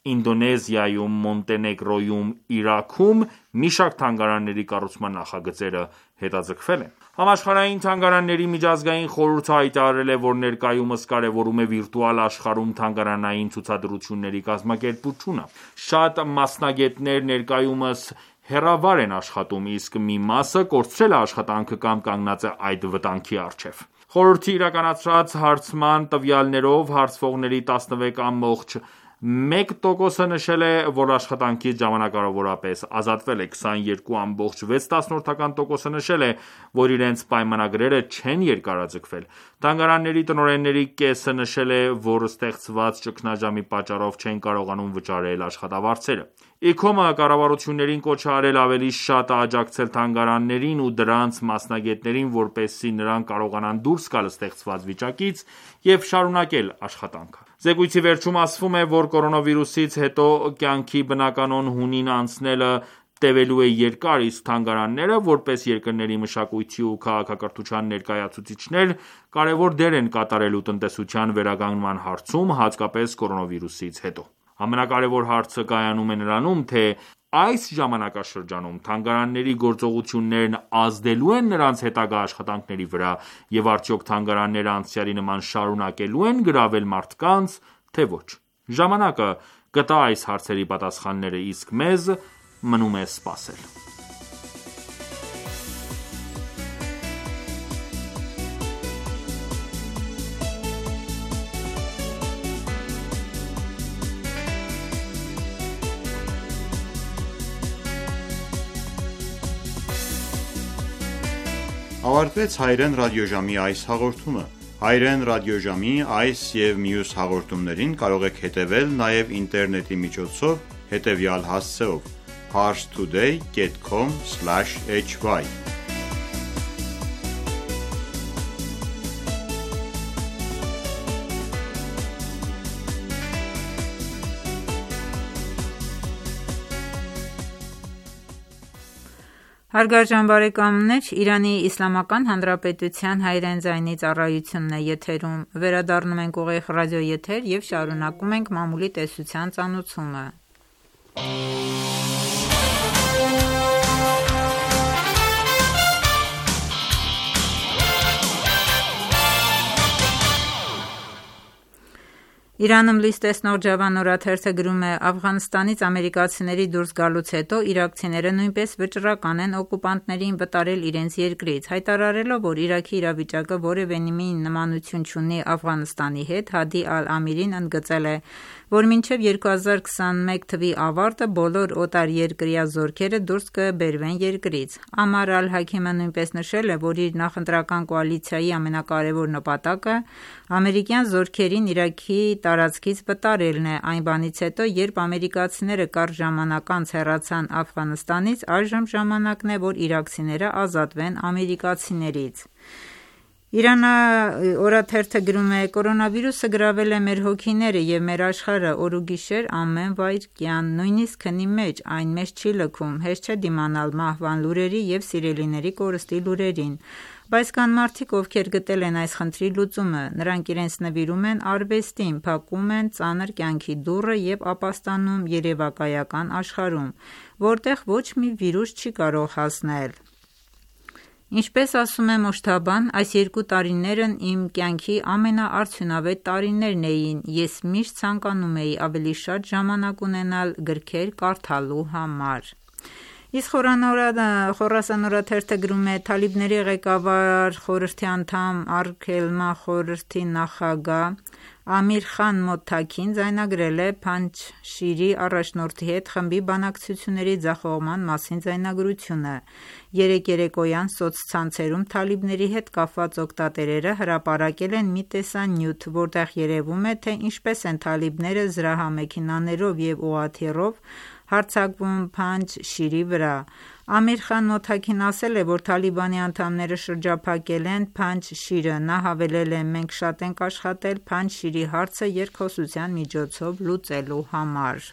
Ինդոնեզիայում, Մոնտենեգրոյում, Իրաքում մի շարք թանգարանների կառուցման նախագծերը հետաձգվել են։ Համաշխարհային թանգարանների միջազգային խորհուրդը հայտարարել է, որ ներկայումս կարևորում է վիրտուալ աշխարհում թանգարանային ցուցադրությունների կազմակերպությունը։ Շատ մասնագետներ ներկայումս հեռավար են աշխատում, իսկ մի մասը կորցրել է աշխատանքը կամ կանգնած է այդ վտանգի առջև։ Խորհրդի իրականացրած հարցման տվյալներով հարցվողների տասնմեկ կόμ մեկ տոկոսը նշել է, որ աշխատանքից ժամանակավորապես ազատվել է, քսանուերկու կόμ վեց տոկոսը նշել է, որ իրենց պայմանագրերը չեն երկարաձգվել։ Թանգարանների տնօրենների կեսը նշել է, որ ստեղծված ճգնաժամի պատճառով չեն կարողանում վճարել աշխատավարձերը։ ICOM-ը կառավարություններին կոչ է արել ավելի շատ աջակցել թանգարաններին ու դրանց մասնագետներին, որպեսզի նրանք կարողանան դուրս գալ ստեղծված վիճակից և շարունակել աշխատանքը։ Զեկույցի վերջում ասվում է, որ կորոնավիրուսից հետո կյանքի բնականոն հունին անցնելը տևելու է երկար, իսկ թանգարանները, որպես երկրների մշակույթի ու քաղաքակրթության ներկայացուցիչներ, կարևոր դեր են կատարելու տնտեսության վերականգնման հարցում, հատկապես կորոնավիրուսից հետո։ Ամենակարևոր հարցը կայանում է նրանում, թե այս ժամանակաշրջանում թանգարանների գործողություններն ազդելու են նրանց հետագա աշխատանքների վրա և արդյոք թանգարանները անցյալի նման շարունակելու են գրավել մարդկանց, թե ոչ։ Ժամանակը կտա այս հարցերի պատասխանները, իսկ մեզ մնում է սպասել։ Ավարտվեց Հայրեն ռադիոժամի այս հաղորդումը։ Հայրեն ռադիոժամի այս և մյուս հաղորդումներին կարող եք հետևել նաև ինտերնետի միջոցով հետևյալ հասցեով՝ parstoday dot com slash h y Հարգարժան բարեկամներ, Իրանի Իսլամական Հանրապետության հայրեն ձայնի ծառայությունն է եթերում։ Վերադառնում ենք ուղիղ ռադիոեթեր և շարունակում ենք մամուլի տեսության ծանոթումը։ Իրանում լույս տեսնող Ջավան օրաթերթը գրում է. Աֆղանստանից ամերիկացիների դուրս գալուց հետո իրաքցիները նույնպես վճռական են օկուպանտներին վտարել իրենց երկրից։ Հայտարարելով, որ Իրաքի իրավիճակը որևէ մի նմանություն չունի Աֆղանստանի հետ, Հադի Ալ-Ամիրին ընդգծել է, որ մինչև երկու հազար քսանմեկ թվականի ավարտը բոլոր օտարերկրյա զորքերը դուրս կբերվեն երկրից։ Ամար Ալ-Հաքիմը նույնպես նշել է, որ իր նախընտրական կոալիցիայի ամենակարևոր նպատակը ամերիկյան զորքերին Իրաքի տարածքից վտարելն է, այն բանից հետո, երբ ամերիկացիները կարճ ժամանակ անց հեռացան Աֆղանստանից, այժմ ժամանակն է, որ իրաքցիները ազատվեն ամերիկացիներից։ Իրանը օրաթերթը գրում է. Կորոնավիրուսը գրավել է մեր հոգիները և մեր աշխարհը օր ու գիշեր ամեն վայրկյան, նույնիսկ քնի մեջ, այն մեզ չի լքում, հեշտ չէ դիմանալ մահվան լուրերի և սիրելիների կորստի լուրերին, բայց կան մարդիկ, ովքեր գտել են այս խնդրի լուծումը, նրանք իրենց նվիրում են արվեստին, փակում են ծանր կյանքի դուռը և ապաստանում երևակայական աշխարհում, որտեղ ոչ մի վիրուս չի կարող հասնել։ Ինչպես ասում է Մոջթաբան, այս երկու տարիներն իմ կյանքի ամենաարդյունավետ տարիներն էին, ես միշտ ցանկանում էի ավելի շատ ժամանակ ունենալ գրքեր կարդալու համար։ Իսկ Խորասան օրաթերթը գրում է. Թալիբների ղեկավար խորհրդի անդամ Արգելման խորհրդի նախագահ Ամիր Խան Մոթաքին ձայնագրել է Փանջշիրի առաջնորդի հետ խմբի բանակցությունների ձախողման մասին ձայնագրությունը։ Երեկ երեկոյան սոցցանցերում թալիբների հետ կապված օգտատերերը հրապարակել են մի տեսանյութ, որտեղ երևում է, թե ինչպես են թալիբները զրահամեքենաներով և ուղղաթիռով հարձակվում Փանջշիրի վրա։ Ամիր Խան Մոթաքին ասել է, որ Թալիբանի անդամները շրջափակել են Փանջշիրը։ Նա հավելել է. «Մենք շատ ենք աշխատել Փանջշիրի հարցը երկխոսության միջոցով լուծելու համար»։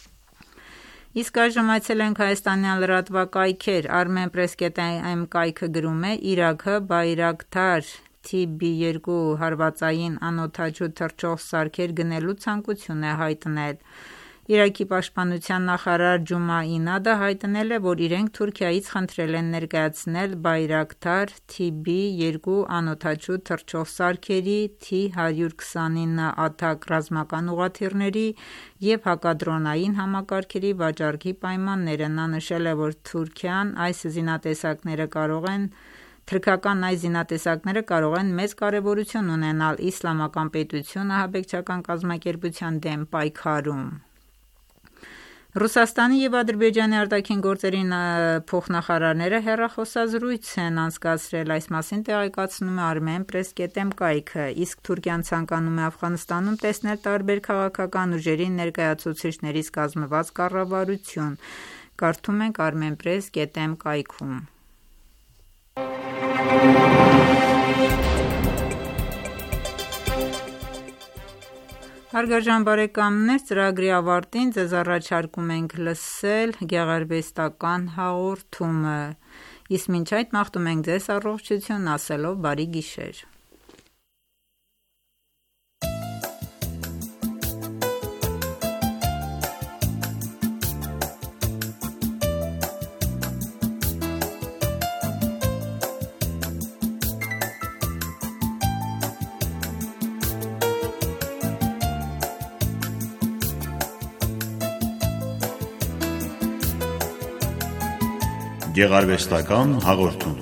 Իսկ այժմ այցելենք հայաստանյան լրատվակայքեր։ Armenpress dot am կայքը գրում է. Իրաքը Բայրակթար T B two հարվածային անօդաչու թռչող սարքեր գնելու ցանկություն է հայտնել։ Իրաքի պաշտպանության նախարար Ջումա Ինադը հայտնել է, որ իրենք Թուրքիայից խնդրել են ներկայացնել Բայրակթար Թի Բի երկու անօդաչու թռչող սարքերի, Թի հարյուր քսանինը Աթակ ռազմական ուղղաթիռների և հակադրոնային համակարգերի վաճառքի պայմանները: Նա նշել է, որ Թուրքիան այս զինատեսակները կարող են Թրքական այս զինատեսակները կարող են մեծ կարևորություն ունենալ Իսլամական պետություն ահաբեկչական կազմակերպության դեմ պայքարում: Ռուսաստանի և Ադրբեջանի արտաքին գործերի փոխնախարարները հեռախոսազրույց են անցկացրել: Այս մասին տեղեկացնում է Armenpress կետ em կայքը: Իսկ Թուրքիան ցանկանում է Աֆղանստանում տեսնել տարբեր քաղաքական ուժերի ներկայացուցիչներից կազմված կառավարություն: Կարդում ենք Armenpress կետ em կայքում: Հարգարժան բարեկամներ, ծրագրի ավարտին ձեզ առաջարկում ենք լսել գեղարվեստական հաղորդումը: Իսկ մինչ այդ մաղթում ենք ձեզ առողջություն, ասելով բարի գիշեր: Գեղարվեստական հաղորդում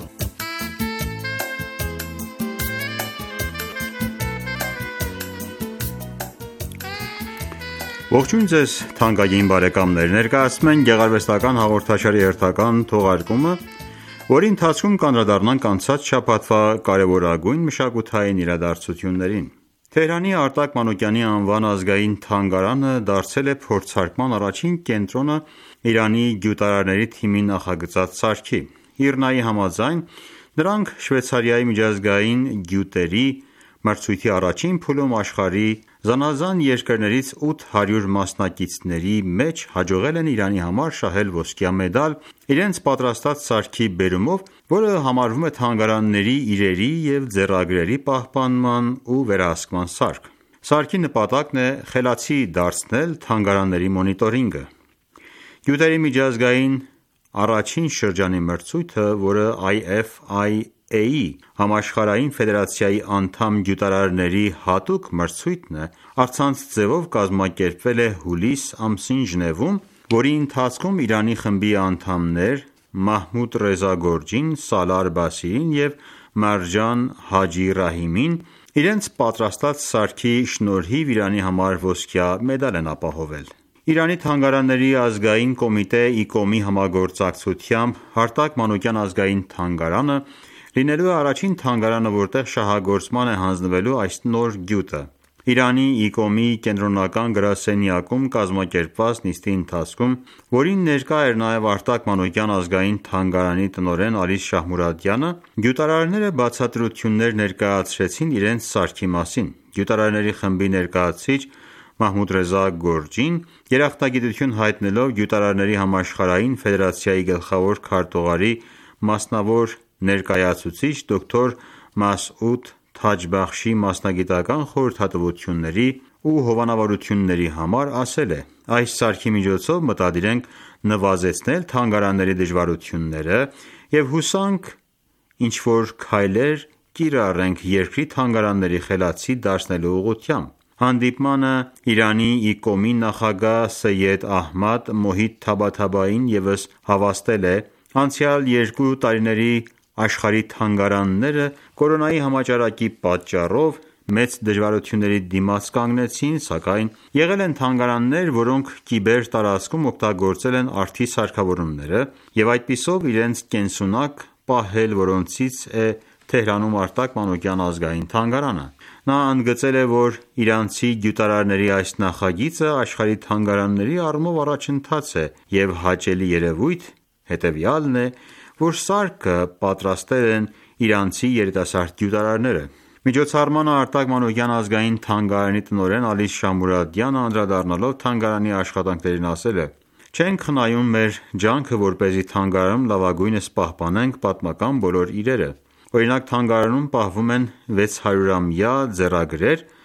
Ողջույն ձեզ թանկագին բարեկամներ: Ներկայացնում ենք գեղարվեստական հաղորդաշարի հերթական թողարկումը, որի ընթացքում կանդրադառնանք անցած շաբաթվա կարևորագույն մշակութային իրադարձություններին: Թեհրանի Արտակ Մանուկյանի անվան ազգային թանգարանը դարձել է փորձարկման առաջին կենտրոնը Իրանի գյուտարարների թիմի նախագծած սարքի: ԻՌՆԱ-ի համաձայն, դրանք Շվեյցարիայի միջազգային գյուտերի մրցույթի առաջին փուլում աշխարհի զանազան երկրներից ութ հարյուր մասնակիցների մեջ հաջողել են Իրանի համար շահել ոսկյա մեդալ իրենց պատրաստած սարքի բերումով, որը համարվում է թանգարանների իրերի և ձեռագրերի պահպանման ու վերահսկման սարք: Սարքի նպատակն է խելացի դարձնել թանգարանների մոնիտորինգը: Գյուտերի միջազգային առաջին շրջանի մրցույթը, որը Այ Էֆ Այ Էի համաշխարհային ֆեդերացիայի անդամ գյուտարարների հատուկ մրցույթն է, առցանց ձևով կազմակերպվել է հուլիս ամսին Ժնևում, որի ընթացքում Իրանի խմբի անդամներ Մահմուդ Ռեզա Գորջին, Սալար Բասիրին և Մարջան Հաջի Ռահիմին իրենց պատրաստած սարքի շնորհիվ Իրանի համար ոսկյա մեդալ են ապահովել: Իրանի թանգարանների ազգային կոմիտե (ԻԿՕՄ)-ի համագործակցությամբ Արտակ Մանուկյան ազգային թանգարանը լինելու է առաջին թանգարանը, որտեղ շահագործման է հանձնվելու այս նոր գյուտը: Իրանի ԻԿՕՄ-ի կենտրոնական գրասենյակում կազմակերպված նիստի ընթացքում, որին ներկա էր նաև Արտակ Մանուկյան ազգային թանգարանի տնօրեն Ալիս Շահմուրադյանը, գյուտարարները բացատրություններ ներկայացրեցին իրենց սարքի մասին: Գյուտարարների խմբի ներկայացուցիչ Մահմուդ Ռեզա Գորջին, երախտագիտություն հայտնելով Գյուտարարների համաշխարհային ֆեդերացիայի գլխավոր քարտուղարի մասնավոր ներկայացուցիչ դոկտոր Մասուդ Թաջբախշի մասնագիտական խորհրդատվությունների ու հովանավորությունների համար, ասել է. «Այս սարքի միջոցով մտադիր ենք նվազեցնել թանգարանների դժվարությունները և հուսանք ինչ-որ քայլեր կիրառենք երկրի թանգարանների խելացի դարձնելու ուղղությամբ»: Հանդիպմանը Իրանի ԻԿՕՄ-ի նախագահ Սեյեդ Ահմադ Մոհիդ Թաբաթաբային ևս հավաստել է. «Անցյալ երկու տարիների աշխարհի թանգարանները կորոնայի համաճարակի պատճառով մեծ դժվարությունների դիմաց կանգնեցին, սակայն եղել են թանգարաններ, որոնք կիբեր տարածքում օգտագործել են արդի սարքավորումները և այդպիսով իրենց կենսունակ պահել, որոնցից է Թեհրանում Արտակ Մանուկյան ազգային թանգարանը»: Նա ընդգծել է, որ իրանցի գյուտարարների այս նախագիծը աշխարհի թանգարանների առումով առաջընթաց է և հաճելի երևույթ հետևյալն է, որ սարքը պատրաստել են իրանցի երիտասարդ գյուտարարները: Միջոցառմանը Արտակ Մանուկյան ազգային թանգարանի տնօրեն Ալիս Շահմուրադյանը անդրադառնալով թանգարանի աշխատանքներին ասել է. «Չենք խնայում մեր ջանքը, որպեսզի թանգարանում լավագույնս պահպանենք պատմական բոլոր իրերը: Օրինակ թանգարանում պահվում են վեց հարյուրամյա ձեռագրեր,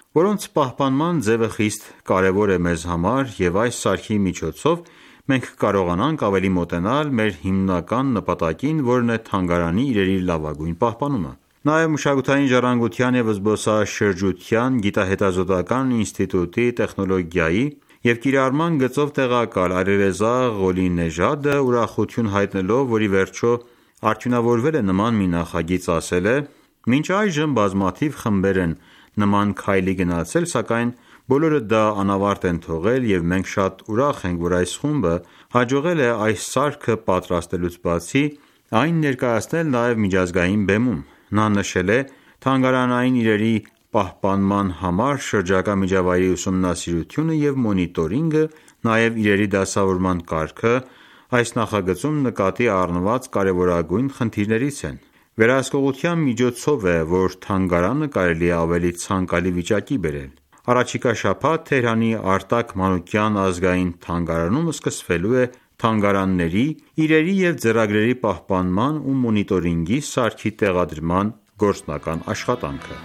որոնց պահպանման ձևը խիստ կարևոր է մեզ համար, և այս սարքի միջոցով մենք կարողանանք ավելի մոտենալ մեր հիմնական նպատակին, որն է թանգարանի իրերի լավագույն պահպանումը։ Նաև Մշակութային ժառանգության և զբոսաշրջության գիտահետազոտական ինստիտուտի տեխնոլոգիայի և կիրառման գծով տեղակալ Ալիռեզա Ղոլինեժադը ուրախություն հայտնելով, որ ի վերջո արդյունավորվել է նման մի նախագիծ, ասել է. «Մինչ այժմ բազմաթիվ խմբեր են նման քայլի գնացել, սակայն բոլորը դա անավարտ են թողել, և մենք շատ ուրախ ենք, որ այս խումբը հաջողել է այս սարքը պատրաստելուց բացի, այն ներկայացնել նաև միջազգային բեմում»։ Նա նշել է. «Թանգարանային իրերի պահպանման համար շրջակա միջավայրի ուսումնասիրությունը և մոնիտորինգը, նաև իրերի դասավորման կարգը այս նախագծում նկատի առնված կարևորագույն խնդիրներից են։ Վերահսկողության միջոցով է, որ թանգարանը կարելի է ավելի ցանկալի վիճակի բերել։ Առաջիկա շաբաթ Թեհրանի Արտակ Մանուկյան ազգային թանգարանում սկսվելու է թանգարանների, իրերի և ձեռագրերի պահպանման ու մոնիտորինգի սարքի տեղադրման գործնական աշխատանքը»։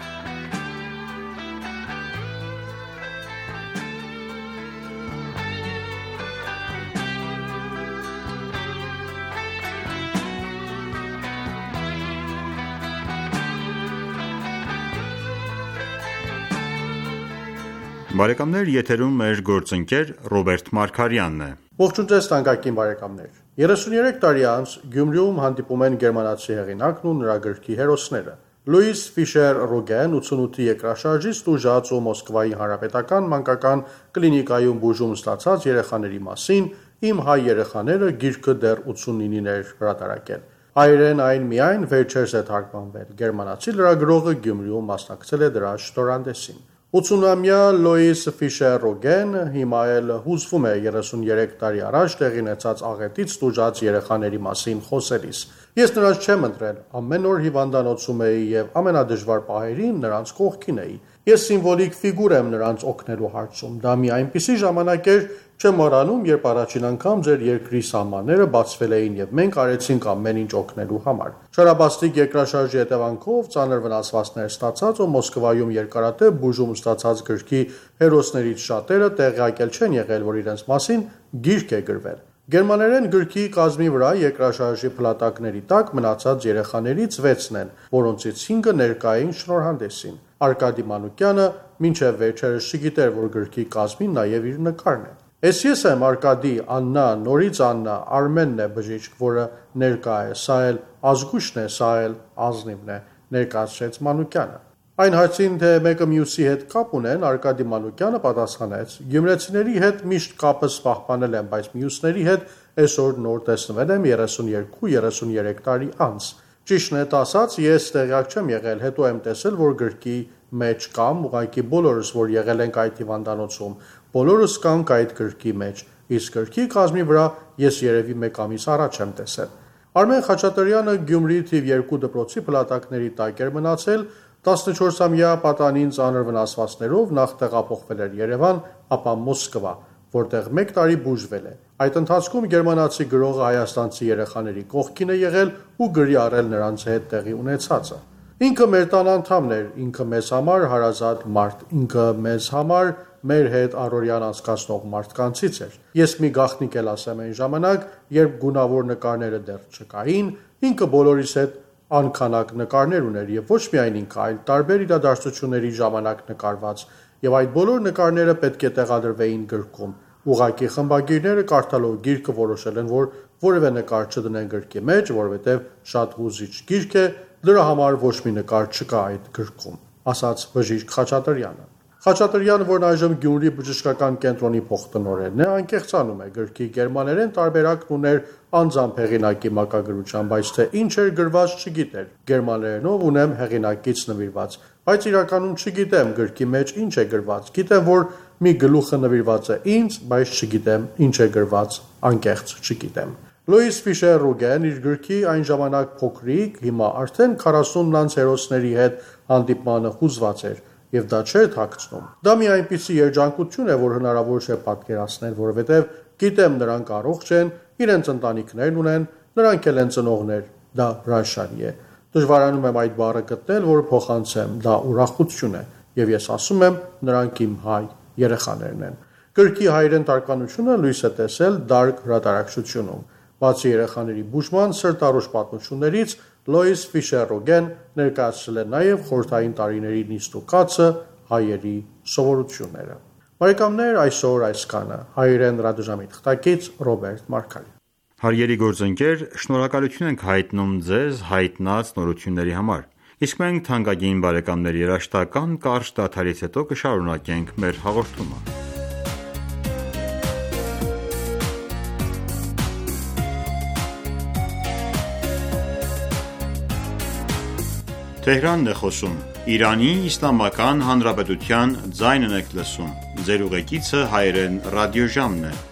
Բարեկամներ, եթերում մեր գործընկեր Ռոբերտ Մարգարյանն է։ Ողջույն ձեզ թանկագին բարեկամներ։ երեսուներեք տարի անց Գյումրիում հանդիպում են գերմանացի հեղինակն ու նրա գրքի հերոսները։ Լուիս Ֆիշեր Ռոգեն ութսունութի երկրաշարժից տուժած ու Մոսկվայի հանրապետական մանկական կլինիկայում բուժում ստացած երեխաների մասին «Իմ հայ երեխաները» գիրքը դեռ ութսունինին էր հրատարակել։ Հայերեն այն միայն վերջերս է թարգմանվել։ Գերմանացի լրագրողը Գյումրիում մասնակցել է դրա շնորհանդեսին։ ութսունամյա Լուիս Ֆիշեր Ռոգենը հիմա էլ հուզվում է երեսուներեք տարի առաջ տեղի ունեցած աղետից տուժած երեխաների մասին խոսելիս։ Ես նրանց չեմ ընտրել, ամեն օր հիվանդանոցում էի և ամենադժվար պահերին նրանց կողքին էի։ Ես սիմվոլիկ ֆիգուր եմ նրանց օգնելու հարցում։ Դա մի այնպիսի ժամանակ էր, չեմ մոռանում, երբ առաջին անգամ ձեր երկրի սահմանները բացվել էին և մենք արեցինք ամեն ինչ օգնելու համար։ Շարաբաստիկ երկրաշարժի հետևանքով ծանր վնասվածքներ ստացած ու Մոսկվայում երկարատև բուժում ստացած գրքի հերոսներից շատերը տեղյակել չեն եղել, որ իրենց մասին գիրք է գրվել։ Գերմաներեն գրքի կազմի վրա երկրաշարժի փլատակների տակ մնացած երեխաներից վեցն են, որոնցից հինգը ներկա էին շնորհանդեսին։ Արկադի Մանուկյանը մինչև վերջերս չգիտեր, որ գրքի կազմին նաև իր նկարն է։ Էս ես եմ Արկադի, Աննա, նորից Աննա, Արմենն է բժիշկ, որը ներկա է, սա էլ Ազգուշն է, սա էլ Ազնիվն է, ներկայացրեց Մանուկյանը։ Այն հարցին, թե մեկը մյուսի հետ կապ ունեն, Արկադի Մանուկյանը պատասխանեց. «Գյումրեցիների հետ միշտ կապս պահպանել եմ, բայց մյուսների հետ այսօր նոր տեսնվել եմ երեսուներեք երեսուներեք տարի անց։ Ճիշտն է ասած, ես տեղյակ չեմ եղել, հետո եմ տեսել, որ գրքի մեջ կամ ուղղակի բոլորս, որ եղել ենք այդ հիվանդանոցում, բոլորս կանք այդ գրքի մեջ, իսկ գրքի կազմի վրա ես երևի մեկ ամիս առաջ եմ տեսել»։ Արմեն Խաչատրյանը Գյումրի թիվ երկու դպրոցի փլատակների տակ էր մնացել, տասնչորսամյա պատանին ծանր վնասվածքներով նախ տեղափոխվել էր Երևան, ապա Մոսկվա, որտեղ մեկ տարի բուժվել է։ Այդ ընթացքում գերմանացի գրողը հայաստանցի երեխաների կողքին է եղել ու գրի առել նրանց հետ տեղի ունեցածը։ Ինքը մեր տան անդամն էր, ինքը մեզ համար հարազատ մարդ, ինքը մեզ համար մեր հետ առօրյան անցկացնող մարդկանցից էր։ Ես մի գաղտնիք էլ ասեմ, այն ժամանակ, երբ գունավոր նկարները դեռ չկային, ինքը բոլորիս հետ անքանակ նկարներ ուներ և ոչ միայն ինքը, այլ տարբեր իրադարձությունների ժամանակ նկարված, և այդ բոլոր նկարները պետք է տեղադրվեին գրքում։ Ուղղակի խմբագիրները կարդալով գիրքը որոշել են, որ որևէ նկար չդնեն գրքի մեջ, որովհետև շատ հուզիչ գիրք է, դրա համար ոչ մի նկար չկա այդ գրքում, ասաց բժիշկ Խաչատրյանը։ Խաչատրյանը, որն այժմ Գյումրի բժշկական կենտրոնի փոխտնօրենն է, անկեղծանում է, գրքի գերմաներեն տարբերակն ուներ անձամբ հեղինակի մակագրությամբ, բայց թե ինչ էր գրված չգիտեր։ Գերմաներենով ունեմ հեղինակից նվիրված, բայց իրականում չգիտեմ գրքի մեջ ինչ է գրված։ Գիտեմ, որ մի գլուխը նվիրված է ինձ, բայց չգիտեմ ինչ է գրված, անկեղծ չգիտեմ։ Լուիս Ֆիշեր Ռոգեն իր գրքի այն ժամանակ փոքրիկ, հիմա արդեն քառասուննանց հերոսների հետ հանդիպմանը հուզված էր և դա չէր թաքցնում։ Դա մի այնպիսի երջանկություն է, որ հնարավոր չէ պատկերացնել, որովհետև գիտեմ նրանք առողջ են, իրենց ընտանիքներն ունեն, նրանք էլ են ծնողներ, դա հրաշալի է։ Դժվարանում եմ այդ բառը գտնել, որ փոխանցեմ, դա ուրախություն է։ Եվ ես ասում եմ, նրանք իմ հայ երեխաներն են։ Գրքի հայերեն տարկանությունը լույս է տեսել Dark հրատարակչությունում։ Բացի երեխաների բուժման սրտառուժ պատմություններից, Լոյիս Ֆիշեր Ռոգեն ներկայացրել է նաև խորհրդային տարիների նիստ ու կացը, հայերի սովորությունները։ Բարեկամներ, այսօր այսքանը։ Հայերեն ռադիոժամի թղթակից Ռոբերտ Մարգարի։ Հարգելի գործընկեր, շնորհակալություն ենք հայտնում ձեզ հայտնած նորությունների համար։ Իսկ մենք թանկագին բարեկամներ երաշտական կարճ դադարից հետո կշարունակենք մեր հաղորդումը։ Թեհրանն է խոսում։ Իրանի Իսլամական Հանրապետության ձայնն եք լսում։ Ձեր ուղեկիցը հայերեն ռադիոժամն է։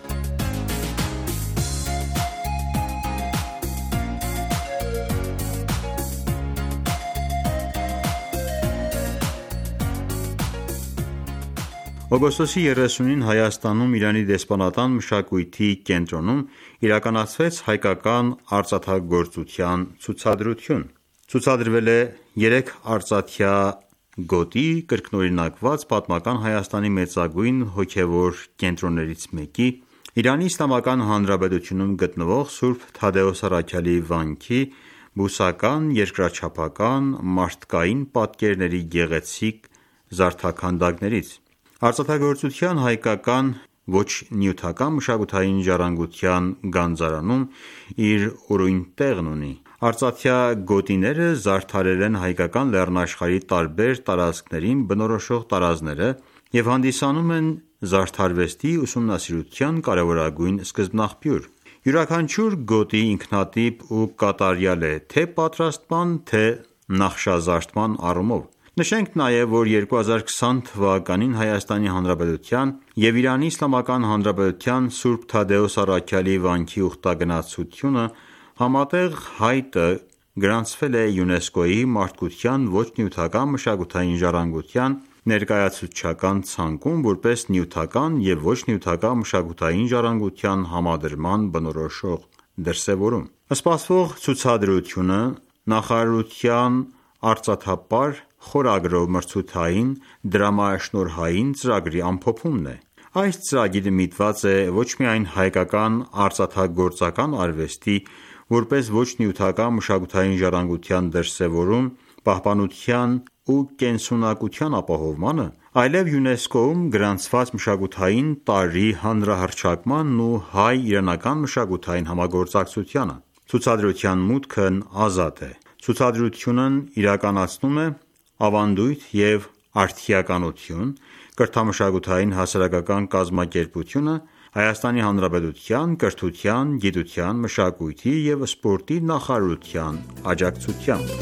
Օգոստոսի երեսունին Հայաստանում Իրանի դեսպանատան մշակույթի կենտրոնում իրականացվեց հայկական արծաթագործության ցուցադրություն։ Ցուցադրվել է երեք արծաթյա գոտի կրկնօրինակված պատմական Հայաստանի մեծագույն հոգևոր կենտրոններից մեկի, Իրանի Իսլամական Հանրապետությունում գտնվող Սուրբ Թադեոս Առաքյալի վանքի բուսական, երկրաչափական, մարդկային պատկերների գեղեցիկ զարդաքանդակներից։ Արծաթագործության հայկական ոչ նյութական մշակութային ժառանգության գանձարանում իր ուրույն տեղն ունի։ Արծաթյա գոտիները զարդարել են հայկական լեռնաշխարհի տարբեր տարածքներին բնորոշող տարազները և հանդիսանում են զարդարվեստի ուսումնասիրության կարևորագույն սկզբնաղբյուր։ Յուրաքանչյուր գոտի ինքնատիպ ու կատարյալ է թե պատրաստման, թե նախշազարդման առումով։ Նշենք նաև, որ երկու հազար քսան թվականին Հայաստանի Հանրապետության և Իրանի Իսլամական Հանրապետության Սուրբ Թադեոս Առաքյալի վանքի ուխտագնացությունը համատեղ հայտը գրանցվել է ՅՈՒՆԵՍԿՕ-ի մարդկության ոչ նյութական մշակութային ժառանգության ներկայացուցչական ցանկում որպես նյութական և ոչ նյութական մշակութային ժառանգության համադրման բնորոշող դրսևորում։ Սպասվող ցուցադրությունը նախարարության արծաթապար խորագրով մրցութային դրամաշնորհային ծրագրի ամփոփումն է։ Այս ծրագիրը միտված է ոչ միայն հայկական արծաթագործական արվեստի որպես ոչ նյութական մշակութային ժառանգության դրսևորում, պահպանության ու կենսունակության ապահովմանը, այլև ՅՈՒՆԵՍԿՕ-ում գրանցված մշակութային տարրի հանրահռչակմանն ու հայ-իրանական մշակութային համագործակցությանը։ Ցուցադրության մուտքն ազատ է։ Ցուցադրությունն իրականացնում է Ավանդույթ և արդիականություն կրթամշակութային հասարակական կազմակերպությունը Հայաստանի Հանրապետության կրթության, գիտության, մշակույթի և սպորտի նախարարության աջակցությամբ։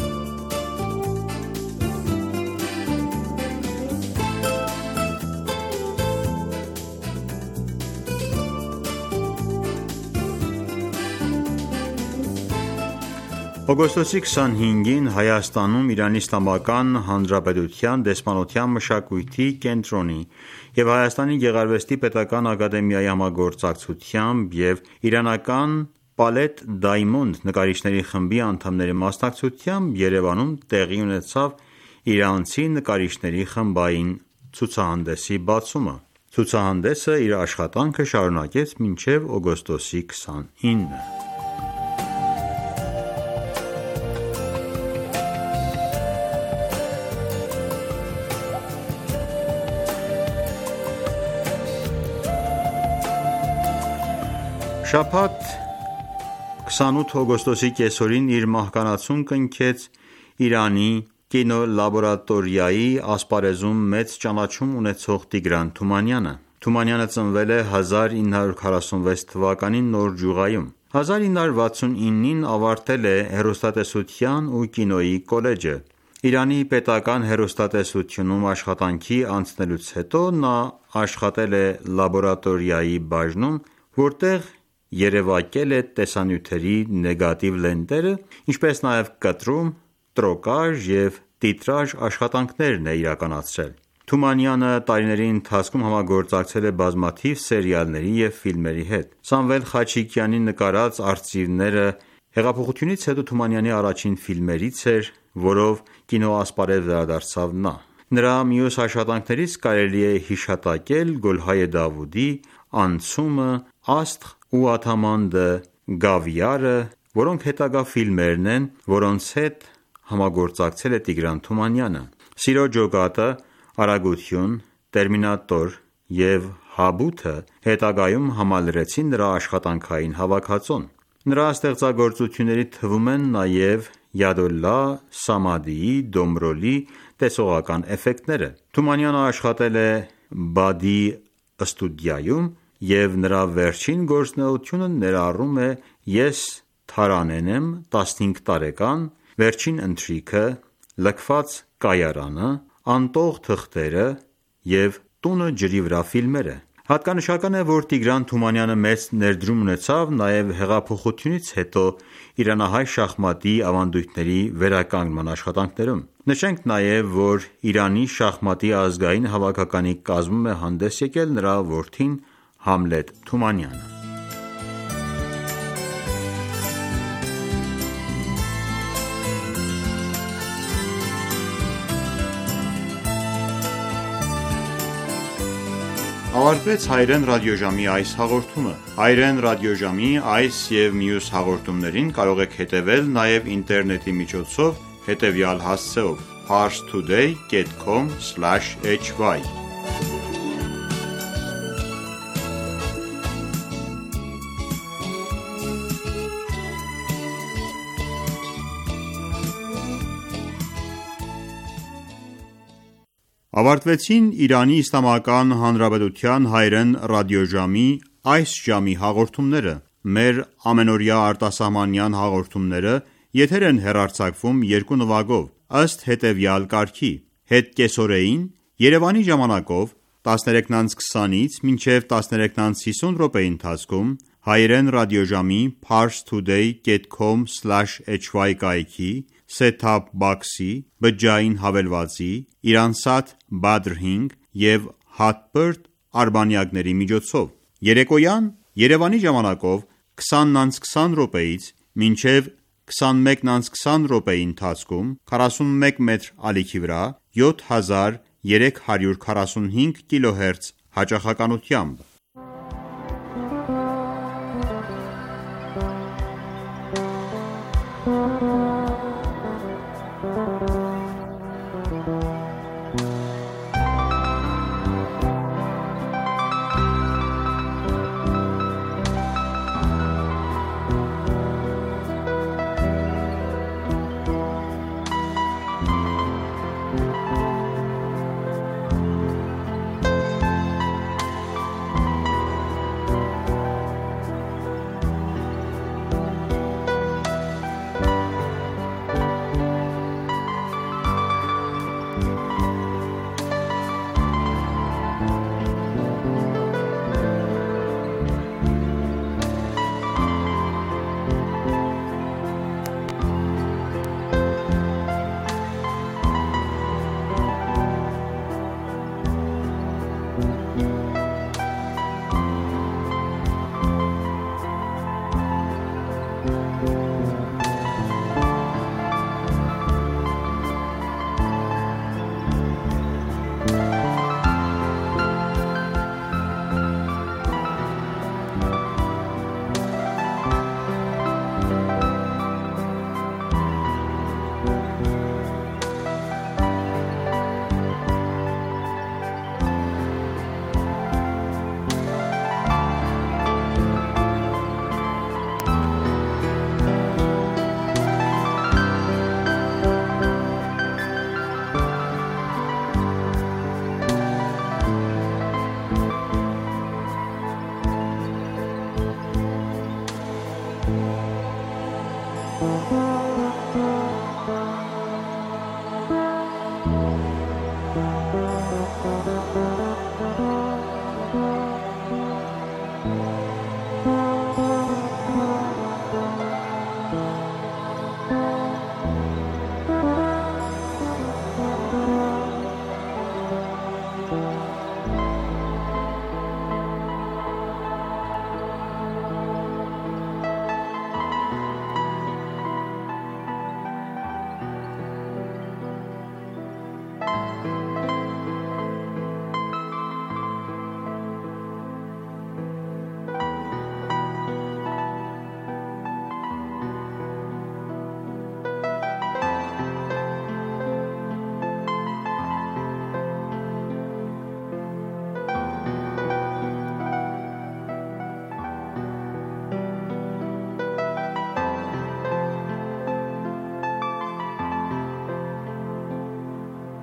Օգոստոսի քսանհինգին Հայաստանում Իրանի Իսլամական Հանրապետության դեսպանության մշակույթի կենտրոնի և Հայաստանի գեղարվեստի պետական ակադեմիայի համագործակցությամբ և իրանական Պալետ Դայմոնդ նկարիչների խմբի անդամների մասնակցությամբ Երևանում տեղի ունեցավ իրանցի նկարիչների խմբային ցուցահանդեսի բացումը։ Ցուցահանդեսը իր աշխատանքը շարունակեց մինչև օգոստոսի քսանինը։ Շաբաթ քսանութ օգոստոսի կեսօրին իր մահկանացուն կնքեց Իրանի կինոլաբորատորիայի ասպարեզում մեծ ճանաչում ունեցող Տիգրան Թումանյանը։ Թումանյանը ծնվել է հազար ինը հարյուր քառասունվեց թվականին Նոր Ջուղայում։ հազար ինը հարյուր վաթսունինին ավարտել է հեռուստատեսության ու կինոյի կոլեջը։ Իրանի պետական հեռուստատեսությունում աշխատանքի անցնելուց հետո նա աշխատել է լաբորատորիայի բաժնում, որտեղ երևակել է տեսանյութերի նեգատիվ լենտերը, ինչպես նաև կտրում, տրոկաժ և տիտրաժ աշխատանքներն է իրականացրել։ Թումանյանը տարիների ընթացքում համագործակցել է բազմաթիվ սերիալների և ֆիլմերի հետ։ Սամվել Խաչիկյանի նկարած «Արծիվները» հեղափոխությունից հետո Թումանյանի առաջին ֆիլմերից էր, որով կինոասպարեզ վերադարձավ նա։ Նրա մյուս աշխատանքներից կարելի է հիշատակել Գոլհայե Դավուդի, Անցումը, Աստղ ու Աթամանդը Գավիարը, որոնք հետագա ֆիլմերն են, որոնց հետ համագործակցել է Տիգրան Թումանյանը։ Սիրո ջոկատը, Արագություն, Տերմինատոր և Հաբութը հետագայում համալրեցին նրա աշխատանքային հավաքածուն։ Նրա ստեղծագործությունների թվում են նաև Յադոլլահ Սամադիի Դոմրոլի տեսողական էֆեկտները։ Թումանյանը աշխատել է Բադի ստուդիայում և նրա վերջին գործունեությունը ներառում է Ես Թարանեն եմ, տասնհինգ տարեկան, Վերջին ընթրիքը, Լքված կայարանը, Անտող թղթերը և Տունը ջրի վրա ֆիլմերը։ Հատկանշական է, որ Տիգրան Թումանյանը մեծ ներդրում ունեցավ նաև հեղափոխությունից հետո իրանահայ շախմատի ավանդույթների վերականգնման աշխատանքներում։ Նշենք նաև, որ Իրանի շախմատի ազգային հավաքականի կազմում է հանդես եկել նրա որդին Համլետ Թումանյանը։ Ավարտվեց Հայրեն ռադիոժամի այս հաղորդումը։ Հայրեն ռադիոժամի այս և մյուս հաղորդումներին կարող եք հետևել նաև ինտերնետի միջոցով հետևյալ հասցեով՝ parstoday dot com slash h y Ավարտվեցին Իրանի Իսլամական Հանրապետության հայրեն ռադիոժամի այս ժամի հաղորդումները։ Մեր ամենօրյա արտասահմանյան հաղորդումները եթեր են հեռարձակվում երկու նվագով, ըստ հետևյալ կարգի. հետ կեսօրեին Երևանի ժամանակով տասներեքից քսանից մինչև տասներեքից հիսուն րոպեի ընթացքում հայրեն ռադիոժամի parstoday dot com slash h y կայքի set-top box-ի, բջջային հավելվածի, Իրանսատ Badr հինգ և Hotbird արբանյակների միջոցով։ Երեկոյան Երևանի ժամանակով քսանից քսան րոպեից մինչև քսանմեկից քսան րոպեի ընթացքում քառասունմեկ մետր ալիքի վրա յոթ հազար երեք հարյուր քառասունհինգ կիլոհերց հաճախականությամբ